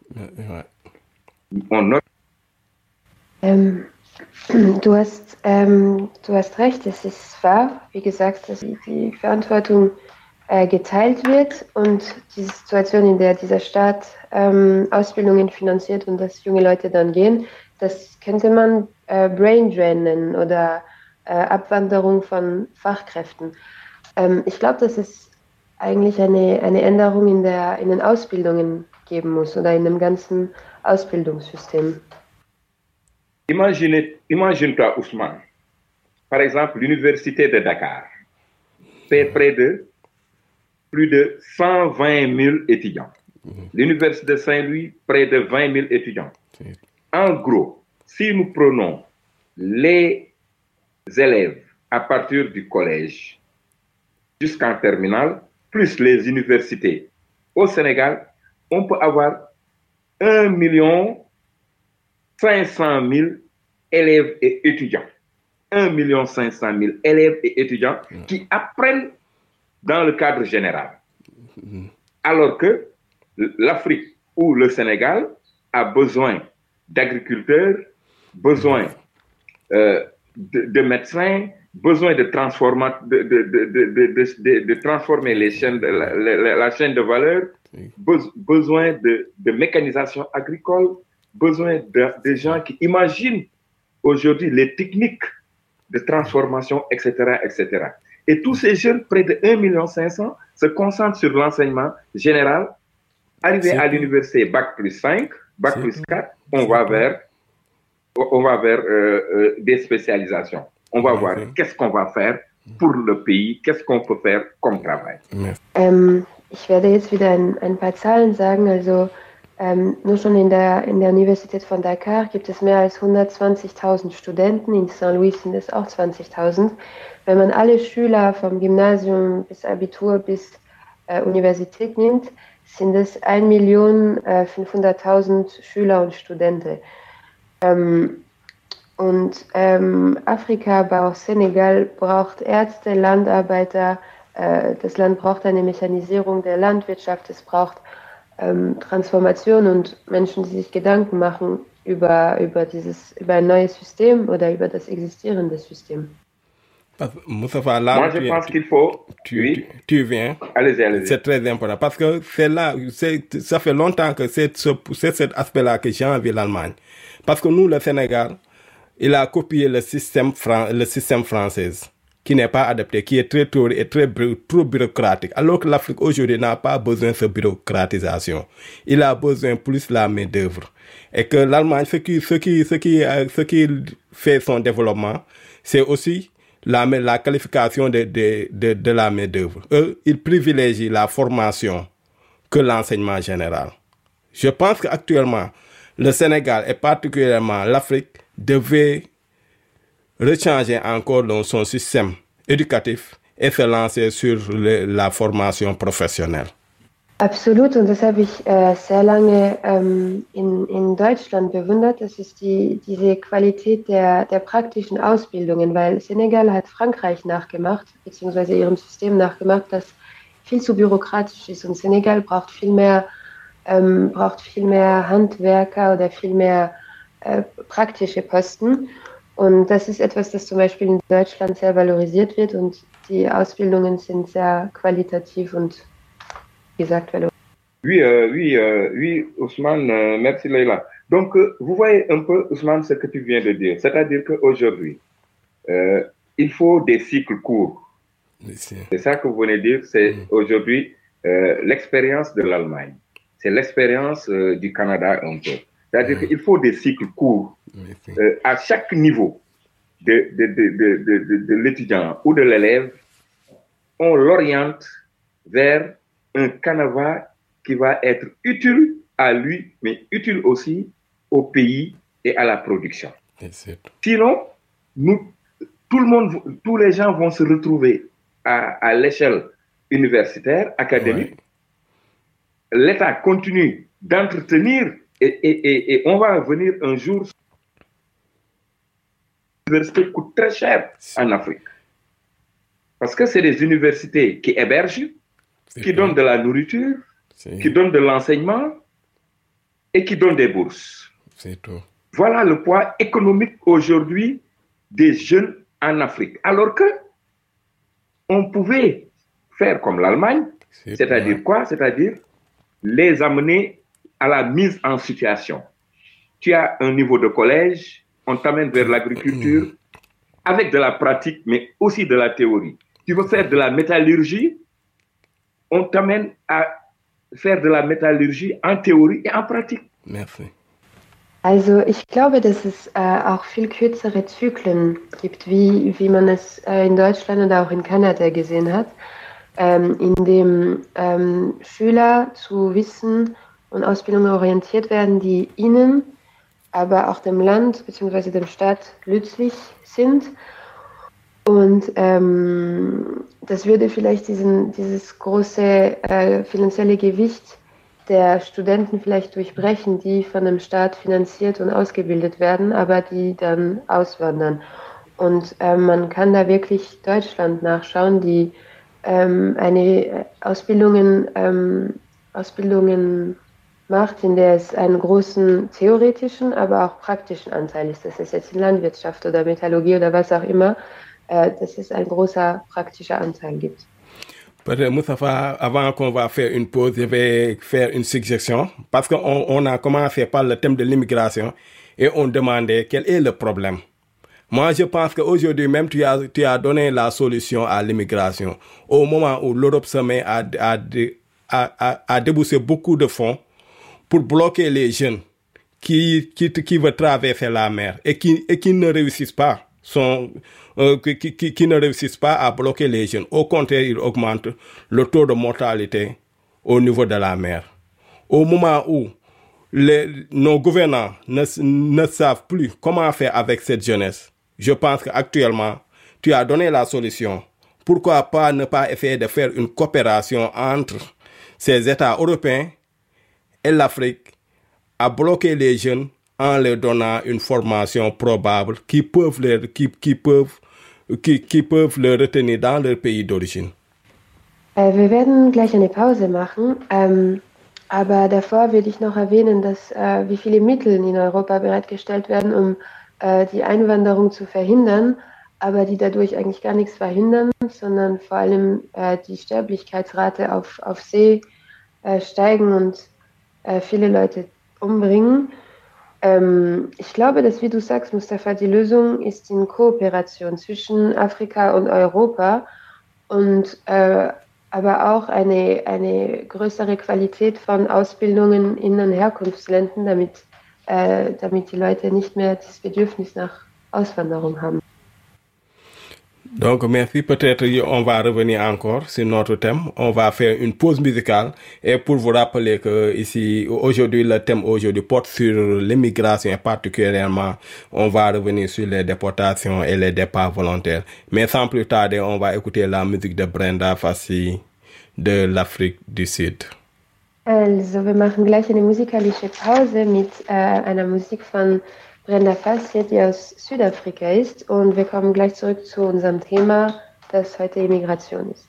[SPEAKER 8] On a...
[SPEAKER 3] ähm, du, hast, ähm, du hast recht, es ist wahr. Wie gesagt, dass die, die Verantwortung äh, geteilt wird und diese Situation, in der dieser Staat ähm, Ausbildungen finanziert und dass junge Leute dann gehen, das könnte man äh, Brain Drain nennen oder äh, Abwanderung von Fachkräften. Ähm, ich glaube, dass es eigentlich eine, eine Änderung in, der, in den Ausbildungen geben muss oder in dem ganzen Ausbildungssystem.
[SPEAKER 8] Imagine, imagine-toi, Ousmane, par exemple, l'université de Dakar fait près de plus de cent vingt mille étudiants. L'université de Saint-Louis, près de vingt mille étudiants. En gros, si nous prenons les élèves à partir du collège jusqu'en terminale, plus les universités au Sénégal, on peut avoir un million cinq cent mille élèves et étudiants. un million cinq cent mille élèves et étudiants qui apprennent dans le cadre général. Alors que l'Afrique ou le Sénégal a besoin d'agriculteurs, besoin euh, de, de médecins, besoin de, de, de, de, de, de transformer les chaînes de la, la, la chaîne de valeur, be, besoin de, de mécanisation agricole, besoin de, de gens qui imaginent aujourd'hui les techniques de transformation, et cetera, et cetera. Et tous ces jeunes, près de un million cinq cent, se concentrent sur l'enseignement général. Arrivé à l'université, bac plus cinq, bac plus quatre, on va vers, on va vers euh, euh, des spécialisations. On va voir qu'est-ce qu'on va faire pour le pays, qu'est-ce qu'on peut faire comme travail.
[SPEAKER 3] Ähm, ich werde jetzt wieder ein, ein paar Zahlen sagen. Also ähm, nur schon in der, in der Universität von Dakar gibt es mehr als hundertzwanzigtausend Studenten. In Saint Louis sind es auch zwanzigtausend. Wenn man alle Schüler vom Gymnasium bis Abitur bis äh, Universität nimmt, sind es ein Million fünfhunderttausend Schüler und Studenten. Ähm, und ähm, Afrika, aber auch Senegal braucht Ärzte, Landarbeiter. Äh, das Land braucht eine Mechanisierung der Landwirtschaft. Es braucht ähm, Transformation und Menschen, die sich Gedanken machen über, über, dieses, über ein neues System oder über das existierende System.
[SPEAKER 6] Moustapha, là,
[SPEAKER 8] Moi, je
[SPEAKER 6] tu,
[SPEAKER 8] pense qu'il faut.
[SPEAKER 6] Tu,
[SPEAKER 8] oui.
[SPEAKER 6] tu, tu viens.
[SPEAKER 8] Allez-y, allez-y.
[SPEAKER 6] C'est très important parce que c'est là, c'est, ça fait longtemps que c'est, ce, c'est cet aspect-là que j'ai envie l'Allemagne. Parce que nous, le Sénégal, il a copié le système, fran- le système français qui n'est pas adapté, qui est très tôt et très trop bureaucratique. Alors que l'Afrique aujourd'hui n'a pas besoin de cette bureaucratisation. Il a besoin plus de la main-d'œuvre. Et que l'Allemagne, ce qui, ce qui, ce qui, ce qui fait son développement, c'est aussi La, la qualification de, de, de, de la main-d'œuvre. Eux, ils privilégient la formation que l'enseignement général. Je pense qu'actuellement, le Sénégal et particulièrement l'Afrique devait rechanger encore dans son système éducatif et se lancer sur le, la formation professionnelle.
[SPEAKER 3] Absolut, und das habe ich äh, sehr lange ähm, in, in Deutschland bewundert. Das ist die, diese Qualität der, der praktischen Ausbildungen, weil Senegal hat Frankreich nachgemacht, beziehungsweise ihrem System nachgemacht, das viel zu bürokratisch ist. Und Senegal braucht viel mehr, ähm, braucht viel mehr Handwerker oder viel mehr äh, praktische Posten. Und das ist etwas, das zum Beispiel in Deutschland sehr valorisiert wird und die Ausbildungen sind sehr qualitativ und gesagt,
[SPEAKER 8] oui, euh, oui, euh, oui, Ousmane, euh, merci Leïla. Donc, euh, vous voyez un peu, Ousmane, ce que tu viens de dire. C'est-à-dire qu'aujourd'hui, euh, il faut des cycles courts. Merci. C'est ça que vous venez de dire. C'est mmh. aujourd'hui euh, l'expérience de l'Allemagne. C'est l'expérience euh, du Canada un peu. C'est-à-dire mmh. qu'il faut des cycles courts euh, à chaque niveau de, de, de, de, de, de, de l'étudiant ou de l'élève. On l'oriente vers un canevas qui va être utile à lui, mais utile aussi au pays et à la production. Sinon, nous, tout le monde, tous les gens vont se retrouver à, à l'échelle universitaire, académique. Ouais. L'État continue d'entretenir et, et, et, et on va venir un jour. L'université coûte très cher en Afrique. Parce que c'est des universités qui hébergent, C'est qui donnent de la nourriture, C'est... qui donnent de l'enseignement et qui donnent des bourses.
[SPEAKER 6] C'est tout.
[SPEAKER 8] Voilà le poids économique aujourd'hui des jeunes en Afrique. Alors que on pouvait faire comme l'Allemagne,
[SPEAKER 6] C'est
[SPEAKER 8] c'est-à-dire
[SPEAKER 6] bien.
[SPEAKER 8] quoi? C'est-à-dire les amener à la mise en situation. Tu as un niveau de collège, on t'amène vers l'agriculture avec de la pratique, mais aussi de la théorie. Tu veux faire de la métallurgie, on t'amène à faire de la métallurgie en Theorie et en Pratique.
[SPEAKER 6] Merci.
[SPEAKER 3] Also ich glaube, dass es äh, auch viel kürzere Zyklen gibt, wie, wie man es äh, in Deutschland oder auch in Kanada gesehen hat, ähm, in dem ähm, Schüler zu Wissen und Ausbildung orientiert werden, die ihnen, aber auch dem Land bzw. dem Staat nützlich sind. Und ähm, das würde vielleicht diesen, dieses große äh, finanzielle Gewicht der Studenten vielleicht durchbrechen, die von dem Staat finanziert und ausgebildet werden, aber die dann auswandern. Und äh, man kann da wirklich Deutschland nachschauen, die ähm, eine Ausbildungen, ähm, Ausbildungen macht, in der es einen großen theoretischen, aber auch praktischen Anteil ist. Das ist jetzt in Landwirtschaft oder Metallurgie oder was auch immer, äh, dass es ein großer praktischer Anteil gibt.
[SPEAKER 6] Peut-être, Moustapha, avant qu'on va faire une pause, je vais faire une suggestion. Parce qu'on on a commencé par le thème de l'immigration et on demandait quel est le problème. Moi, je pense qu'aujourd'hui même, tu as, tu as donné la solution à l'immigration. Au moment où l'Europe se met à, à, à, à, à débourser beaucoup de fonds pour bloquer les jeunes qui, qui, qui veulent traverser la mer et qui, et qui ne réussissent pas. Sont, euh, qui, qui, qui ne réussissent pas à bloquer les jeunes. Au contraire, ils augmentent le taux de mortalité au niveau de la mer. Au moment où les, nos gouvernants ne, ne savent plus comment faire avec cette jeunesse, je pense qu'actuellement, tu as donné la solution. Pourquoi pas ne pas essayer de faire une coopération entre ces États européens et l'Afrique à bloquer les jeunes en leur donnant une formation probable qui peuvent les, qui, qui peuvent, qui, qui peuvent le retenir dans leur pays d'origine.
[SPEAKER 3] Äh, wir werden gleich eine Pause machen, ähm, aber davor will ich noch erwähnen, dass äh, wie viele Mittel in Europa bereitgestellt werden, um äh, die Einwanderung zu verhindern, aber die dadurch eigentlich gar nichts verhindern, sondern vor allem äh, die Sterblichkeitsrate auf, auf See äh, steigen und äh, viele Leute umbringen. Ähm, ich glaube, dass, wie du sagst, Mustafa, die Lösung ist in Kooperation zwischen Afrika und Europa und äh, aber auch eine, eine größere Qualität von Ausbildungen in den Herkunftsländern, damit, äh, damit die Leute nicht mehr das Bedürfnis nach Auswanderung haben.
[SPEAKER 6] Donc, merci. Peut-être on va revenir encore sur notre thème. On va faire une pause musicale. Et pour vous rappeler que ici, aujourd'hui, le thème aujourd'hui porte sur l'immigration et particulièrement, on va revenir sur les déportations et les départs volontaires. Mais sans plus tarder, on va écouter la musique de Brenda Fassie de l'Afrique du Sud.
[SPEAKER 3] Also, wir machen gleich eine musikalische Pause mit äh, einer Musik von Brenda Fassie, die aus Südafrika ist, und wir kommen gleich zurück zu unserem Thema, das heute Immigration ist.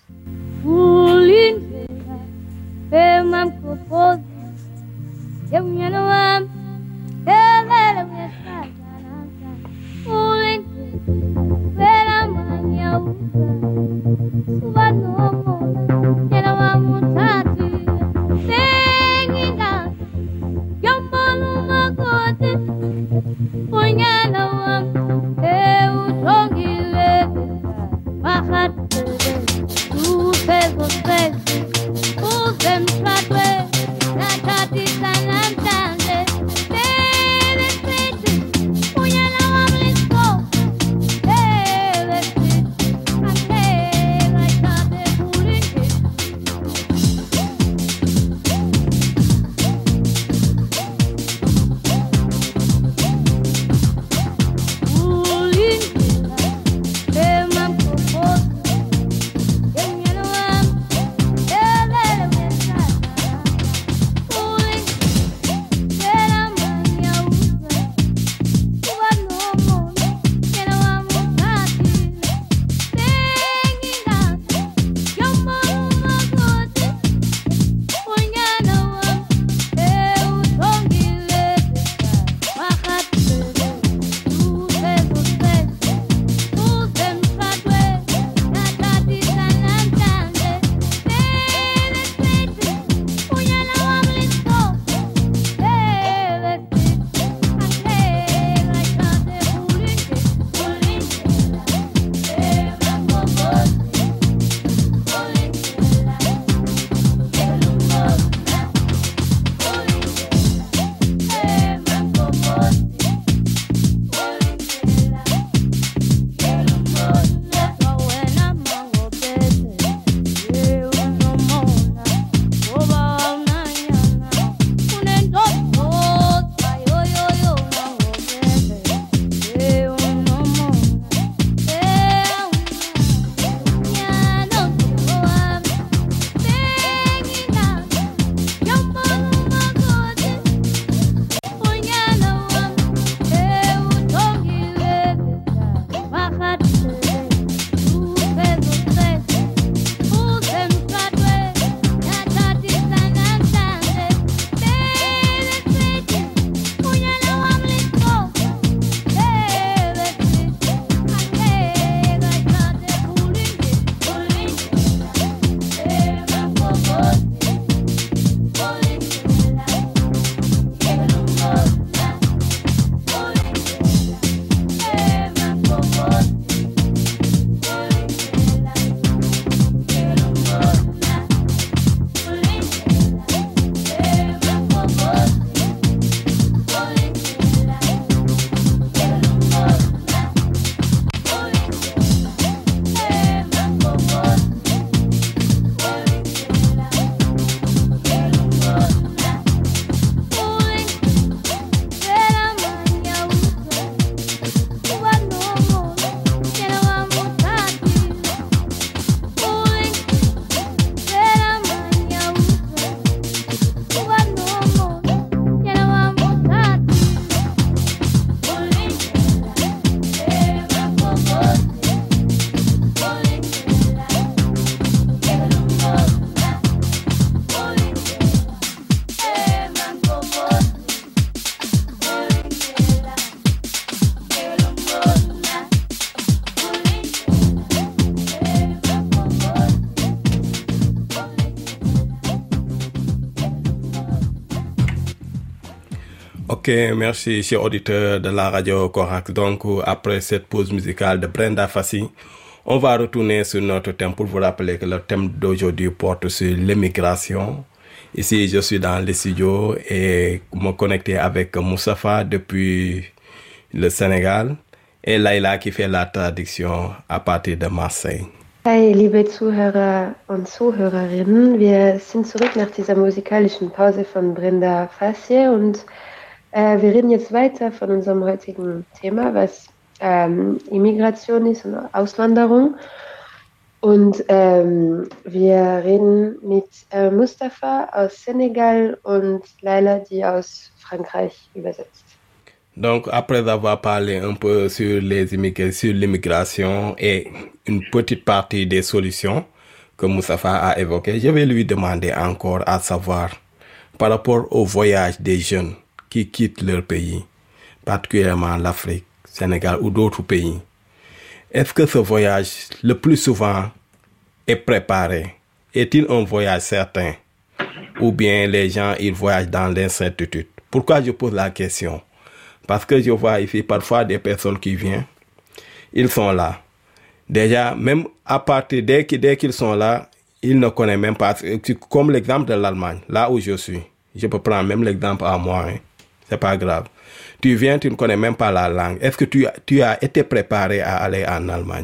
[SPEAKER 5] Them
[SPEAKER 6] Ok, merci, chers auditeurs de la radio Corax. Donc, après cette pause musicale de Brenda Fassi, on va retourner sur notre thème pour vous rappeler que le thème d'aujourd'hui porte sur l'immigration. Ici, je suis dans les studios et me connecter avec Moustapha depuis le Sénégal et Laila qui fait la traduction à partir de Marseille.
[SPEAKER 3] Hi, liebe Zuhörer und Zuhörerinnen. Wir sind zurück nach dieser musikalischen Pause von Brenda Fassi und äh, wir reden jetzt weiter von unserem heutigen Thema, was ähm, Immigration ist und Auswanderung. Und ähm, wir reden mit äh, Mustafa aus Sénégal und Laila, die aus Frankreich übersetzt.
[SPEAKER 6] Donc, après avoir parlé un peu sur les immigrés, sur l'immigration et une petite partie des solutions que Moustapha a évoquées, je vais lui demander encore à savoir par rapport au voyage des jeunes qui quittent leur pays, particulièrement l'Afrique, Sénégal ou d'autres pays. Est-ce que ce voyage, le plus souvent, est préparé? Est-il un voyage certain? Ou bien les gens, ils voyagent dans l'incertitude? Pourquoi je pose la question? Parce que je vois ici parfois des personnes qui viennent, ils sont là. Déjà, même à partir dès qu'ils, dès qu'ils sont là, ils ne connaissent même pas. Comme l'exemple de l'Allemagne, là où je suis. Je peux prendre même l'exemple à moi. Hein. C'est pas grave. Tu viens, tu ne connais même pas la langue. Est-ce que tu, tu as été préparé à aller en Allemagne?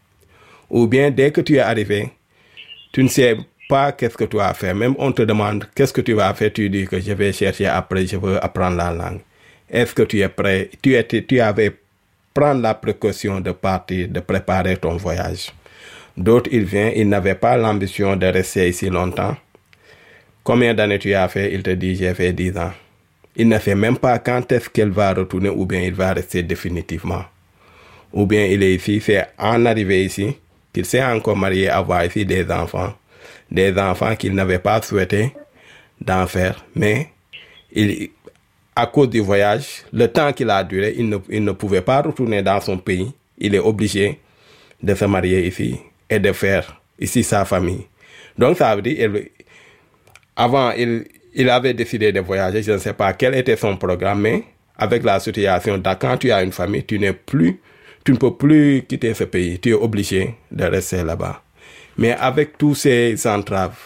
[SPEAKER 6] Ou bien dès que tu es arrivé, tu ne sais pas qu'est-ce que tu vas faire. Même on te demande qu'est-ce que tu vas faire, tu dis que je vais chercher après, je veux apprendre la langue. Est-ce que tu es prêt? Tu, étais, tu avais prendre la précaution de partir, de préparer ton voyage. D'autres, ils viennent, ils n'avaient pas l'ambition de rester ici longtemps. Combien d'années tu as fait? Il te dit, j'ai fait dix ans. Il ne sait même pas quand est-ce qu'elle va retourner ou bien il va rester définitivement. Ou bien il est ici, c'est en arrivée ici, qu'il s'est encore marié, avoir ici des enfants. Des enfants qu'il n'avait pas souhaité d'en faire. Mais il, à cause du voyage, le temps qu'il a duré, il ne, il ne pouvait pas retourner dans son pays. Il est obligé de se marier ici et de faire ici sa famille. Donc ça veut dire, il, avant, il, il avait décidé de voyager, je ne sais pas quel était son programme, mais avec la situation, quand tu as une famille, tu n'es plus, tu ne peux plus quitter ce pays, tu es obligé de rester là-bas. Mais avec tous ces entraves,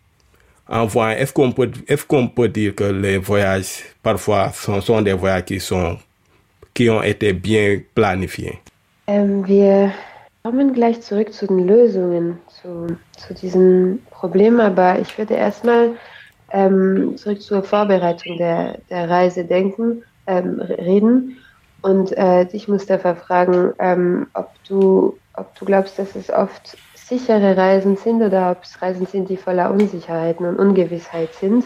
[SPEAKER 6] en voyant, est-ce qu'on peut, est-ce qu'on peut dire que les voyages, parfois, sont, sont des voyages qui sont, qui ont été bien planifiés?
[SPEAKER 3] Ähm, wir kommen gleich zurück zu den Lösungen, zu, zu diesem Problem, aber ich würde erstmal ähm, zurück zur Vorbereitung der, der Reise denken, ähm, reden und äh, dich, Mustafa, fragen, ähm, ob du, ob du glaubst, dass es oft sichere Reisen sind oder ob es Reisen sind, die voller Unsicherheiten und Ungewissheit sind.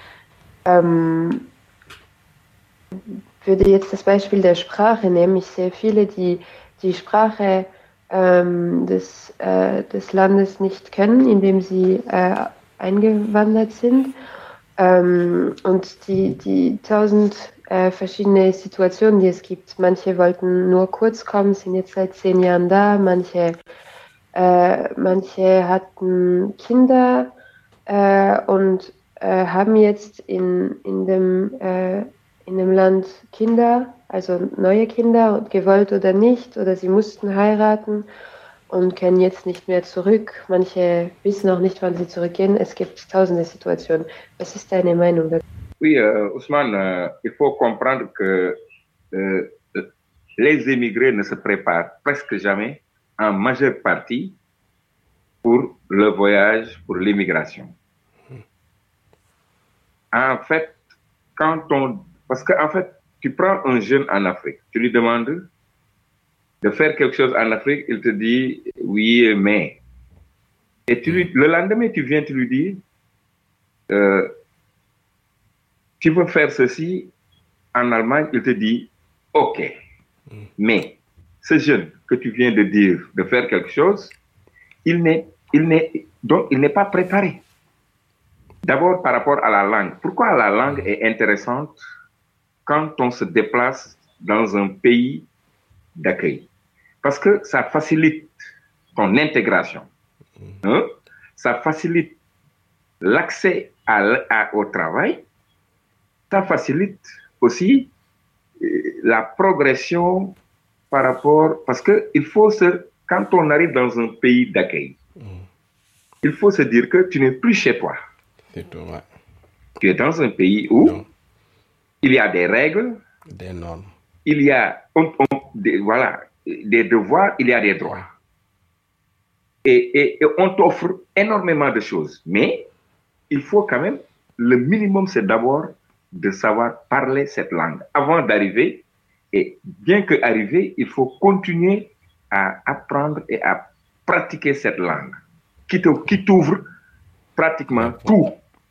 [SPEAKER 3] Ähm, würde jetzt das Beispiel der Sprache nehmen. Ich sehe viele, die die Sprache ähm, des, äh, des Landes nicht können, in dem sie äh, eingewandert sind. Ähm, und die, die tausend äh, verschiedene Situationen, die es gibt. Manche wollten nur kurz kommen, sind jetzt seit zehn Jahren da. Manche Äh, manche hatten Kinder äh, und äh, haben jetzt in, in, dem, äh, in dem Land Kinder, also neue Kinder, gewollt oder nicht, oder sie mussten heiraten und können jetzt nicht mehr zurück. Manche wissen auch nicht, wann sie zurückgehen. Es gibt tausende Situationen. Was ist deine Meinung dazu?
[SPEAKER 8] Oui, euh, Ousmane, euh, il faut comprendre que euh, les émigrés ne se préparent presque jamais en majeure partie pour le voyage, pour l'immigration. En fait, quand on... Parce qu'en fait, tu prends un jeune en Afrique, tu lui demandes de faire quelque chose en Afrique, il te dit oui, mais. Et tu lui, le lendemain, tu viens, tu lui dis, euh, tu veux faire ceci en Allemagne, il te dit ok, mais ce jeune que tu viens de dire de faire quelque chose, il n'est, il n'est, donc il n'est pas préparé. D'abord par rapport à la langue. Pourquoi la langue est intéressante quand on se déplace dans un pays d'accueil? Parce que ça facilite ton intégration. Hein? Ça facilite l'accès à, à, au travail. Ça facilite aussi la progression par rapport... Parce que il faut se... Quand on arrive dans un pays d'accueil, mm. il faut se dire que tu n'es plus chez toi.
[SPEAKER 6] C'est tout, ouais.
[SPEAKER 8] Tu es dans un pays où non. il y a des règles,
[SPEAKER 6] des normes.
[SPEAKER 8] Il y a on, on, des, voilà, des devoirs, il y a des droits. Et, et, et on t'offre énormément de choses. Mais il faut quand même, le minimum, c'est d'abord de savoir parler cette langue avant d'arriver. Et bien qu'arriver, il faut continuer à apprendre et à pratiquer cette langue qui, te, qui t'ouvre pratiquement tout.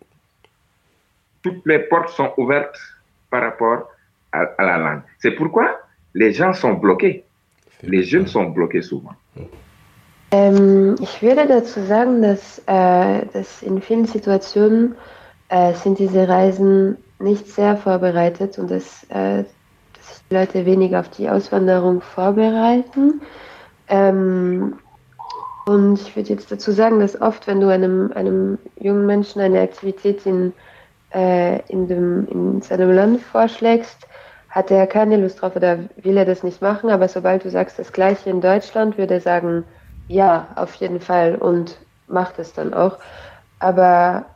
[SPEAKER 8] Toutes les portes sont ouvertes par rapport à, à la langue. C'est pourquoi les gens sont bloqués. Les jeunes sont bloqués souvent.
[SPEAKER 3] Ähm, ich würde dazu sagen, dass, äh, dass in vielen Situationen äh, sind diese Reisen nicht sehr vorbereitet und dass, äh, dass sich die Leute wenig auf die Auswanderung vorbereiten. Ähm, und ich würde jetzt dazu sagen, dass oft, wenn du einem, einem jungen Menschen eine Aktivität in, äh, in, dem, in seinem Land vorschlägst, hat er keine Lust drauf oder will er das nicht machen, aber sobald du sagst das Gleiche in Deutschland, würde er sagen, ja, auf jeden Fall und macht es dann auch. Aber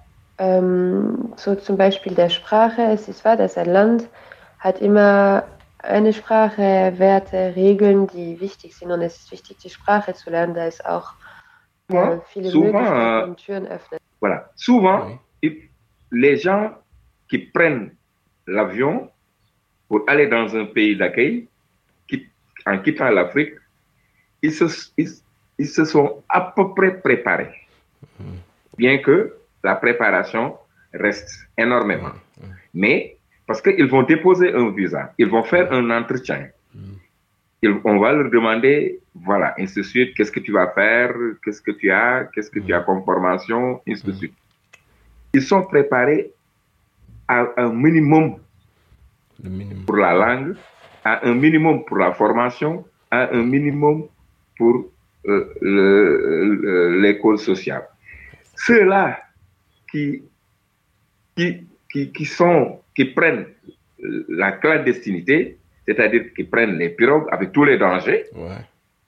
[SPEAKER 3] ähm, so zum Beispiel der Sprache, es ist wahr, dass ein Land hat immer eine Sprache, Werte, Regeln, die wichtig sind und es ist wichtig, die Sprache zu lernen, da es auch äh, viele
[SPEAKER 8] souvent,
[SPEAKER 3] Möglichkeiten und Türen öffnet.
[SPEAKER 8] Voilà. Souvent, oui. les gens qui prennent l'avion pour aller dans un pays d'accueil, qui, en quittant l'Afrique, ils se, ils, ils se sont à peu près préparés. Mmh. Bien que la préparation reste énormément. Mmh. Mais parce qu'ils vont déposer un visa, ils vont faire un entretien. Mmh. Ils, on va leur demander, voilà, ainsi de suite, qu'est-ce que tu vas faire, qu'est-ce que tu as, qu'est-ce que mmh. tu as comme formation, ainsi de suite. Ils sont préparés à un minimum,
[SPEAKER 6] Le minimum
[SPEAKER 8] pour la langue, à un minimum pour la formation, à un minimum pour euh, le, le, l'école sociale. Ceux-là qui, qui, qui, qui, sont, qui prennent la clandestinité, c'est-à-dire qui prennent les pirogues avec tous les dangers,
[SPEAKER 6] ouais.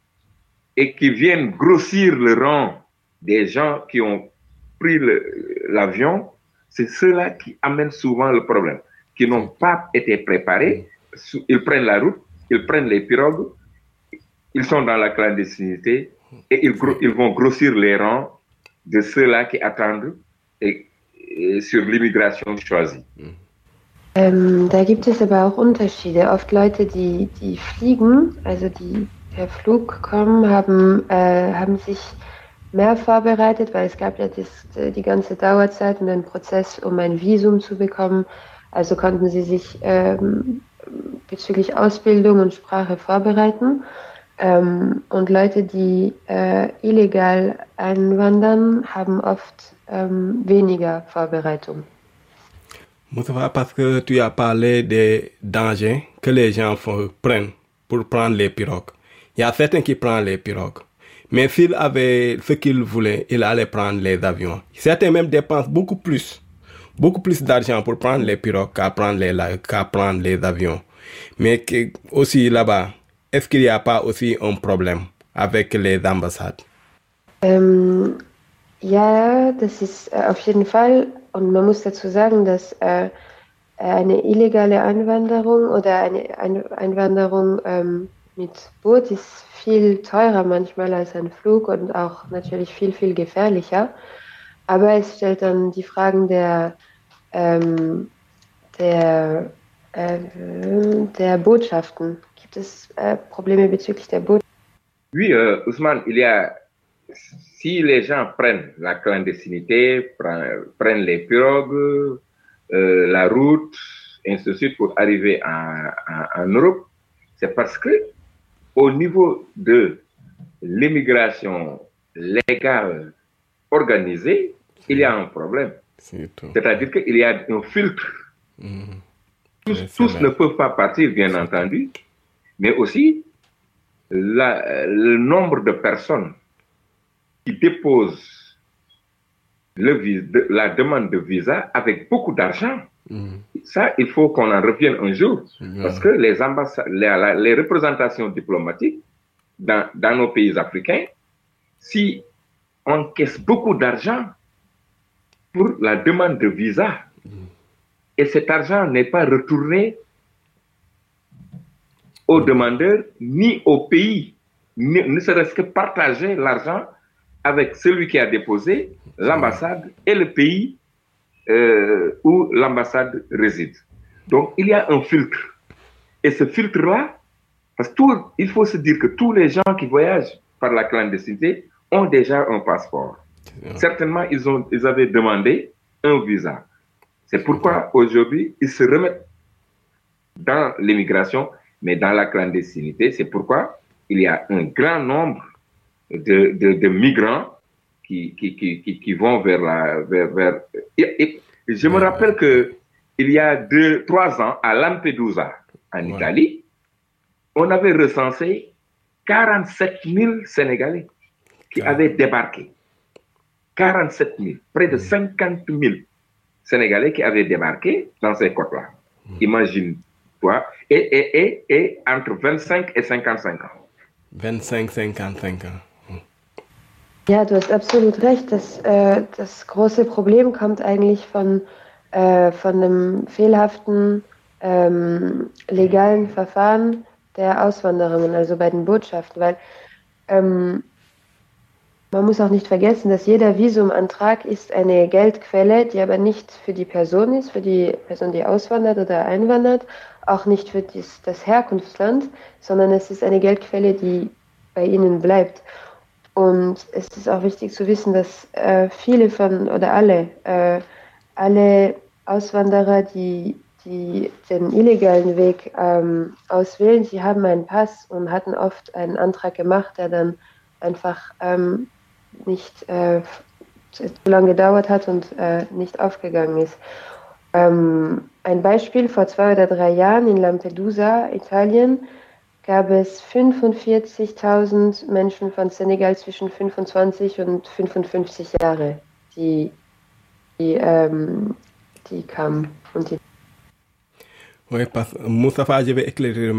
[SPEAKER 8] et qui viennent grossir le rang des gens qui ont pris le, l'avion, c'est ceux-là qui amènent souvent le problème, qui n'ont pas été préparés, ils prennent la route, ils prennent les pirogues, ils sont dans la clandestinité et ils, gro- ils vont grossir les rangs de ceux-là qui attendent et, et sur l'immigration choisie.
[SPEAKER 3] Ähm, da gibt es aber auch Unterschiede. Oft Leute, die, die fliegen, also die per Flug kommen, haben, äh, haben sich mehr vorbereitet, weil es gab ja das, die ganze Dauerzeit und den Prozess, um ein Visum zu bekommen. Also konnten sie sich ähm, bezüglich Ausbildung und Sprache vorbereiten. Ähm, und Leute, die äh, illegal einwandern, haben oft ähm, weniger Vorbereitung.
[SPEAKER 6] Moustapha, parce que tu as parlé des dangers que les gens font, prennent pour prendre les pirogues. Il y a certains qui prennent les pirogues. Mais s'ils avaient ce qu'ils voulaient, ils allaient prendre les avions. Certains même dépensent beaucoup plus, beaucoup plus d'argent pour prendre les pirogues qu'à prendre les, qu'à prendre les avions. Mais que, aussi là-bas, est-ce qu'il n'y a pas aussi un problème avec les ambassades?
[SPEAKER 3] Ähm, ja, das ist äh, auf jeden Fall. Und man muss dazu sagen, dass äh, eine illegale Einwanderung oder eine ein- Einwanderung ähm, mit Boot ist viel teurer manchmal als ein Flug und auch natürlich viel, viel gefährlicher. Aber es stellt dann die Fragen der, ähm, der, äh, der Botschaften. Gibt es äh, Probleme bezüglich der Botschaften?
[SPEAKER 8] Oui, euh, Ousmane, il y a, si les gens prennent la clandestinité, prennent, prennent les pirogues, euh, la route, ainsi de suite pour arriver en, en, en Europe, c'est parce que au niveau de l'immigration légale organisée, il y a un problème.
[SPEAKER 6] C'est tout.
[SPEAKER 8] C'est-à-dire qu'il y a un filtre.
[SPEAKER 6] Mmh.
[SPEAKER 8] Tous,
[SPEAKER 6] Ouais,
[SPEAKER 8] tous
[SPEAKER 6] vrai.
[SPEAKER 8] ne peuvent pas partir, bien entendu, mais aussi la, le nombre de personnes qui déposent le vis- de, la demande de visa avec beaucoup d'argent. Mm. Ça, il faut qu'on en revienne un jour, mm. parce que les, ambassades, les, les représentations diplomatiques dans, dans nos pays africains, si on encaisse beaucoup d'argent pour la demande de visa, mm. et cet argent n'est pas retourné aux demandeurs ni au pays, ne, ne serait-ce que partager l'argent avec celui qui a déposé, l'ambassade et le pays euh, où l'ambassade réside. Donc, il y a un filtre. Et ce filtre-là, parce que tout, il faut se dire que tous les gens qui voyagent par la clandestinité ont déjà un passeport. Certainement, ils, ont, ils avaient demandé un visa. C'est pourquoi aujourd'hui, ils se remettent dans l'immigration, mais dans la clandestinité. C'est pourquoi il y a un grand nombre de, de, de migrants qui, qui, qui, qui, qui vont vers la... Vers, vers... Et, et je me rappelle que il y a deux, trois ans, à Lampedusa, en ouais. Italie, on avait recensé quarante-sept mille Sénégalais qui ouais. avaient débarqué. quarante-sept mille, près de cinquante mille Sénégalais qui avaient débarqué dans ces côtes-là. Mmh. Imagine-toi. Et, et, et, et entre vingt-cinq et cinquante-cinq ans.
[SPEAKER 6] vingt-cinq, cinquante-cinq ans.
[SPEAKER 3] Ja, du hast absolut recht. Das, äh, das große Problem kommt eigentlich von, äh, von einem fehlhaften ähm, legalen Verfahren der Auswanderungen, also bei den Botschaften. Weil ähm, man muss auch nicht vergessen, dass jeder Visumantrag ist eine Geldquelle, die aber nicht für die Person ist, für die Person, die auswandert oder einwandert, auch nicht für dies, das Herkunftsland, sondern es ist eine Geldquelle, die bei ihnen bleibt. Und es ist auch wichtig zu wissen, dass äh, viele von, oder alle, äh, alle Auswanderer, die, die den illegalen Weg ähm, auswählen, sie haben einen Pass und hatten oft einen Antrag gemacht, der dann einfach ähm, nicht äh, zu lange gedauert hat und äh, nicht aufgegangen ist. Ähm, ein Beispiel, vor zwei oder drei Jahren in Lampedusa, Italien, gab es fünfundvierzigtausend Menschen von Senegal zwischen fünfundzwanzig und fünfundfünfzig Jahre, die, die, ähm, die kamen. Und die
[SPEAKER 6] Oui, parce que Moustapha, je vais éclairer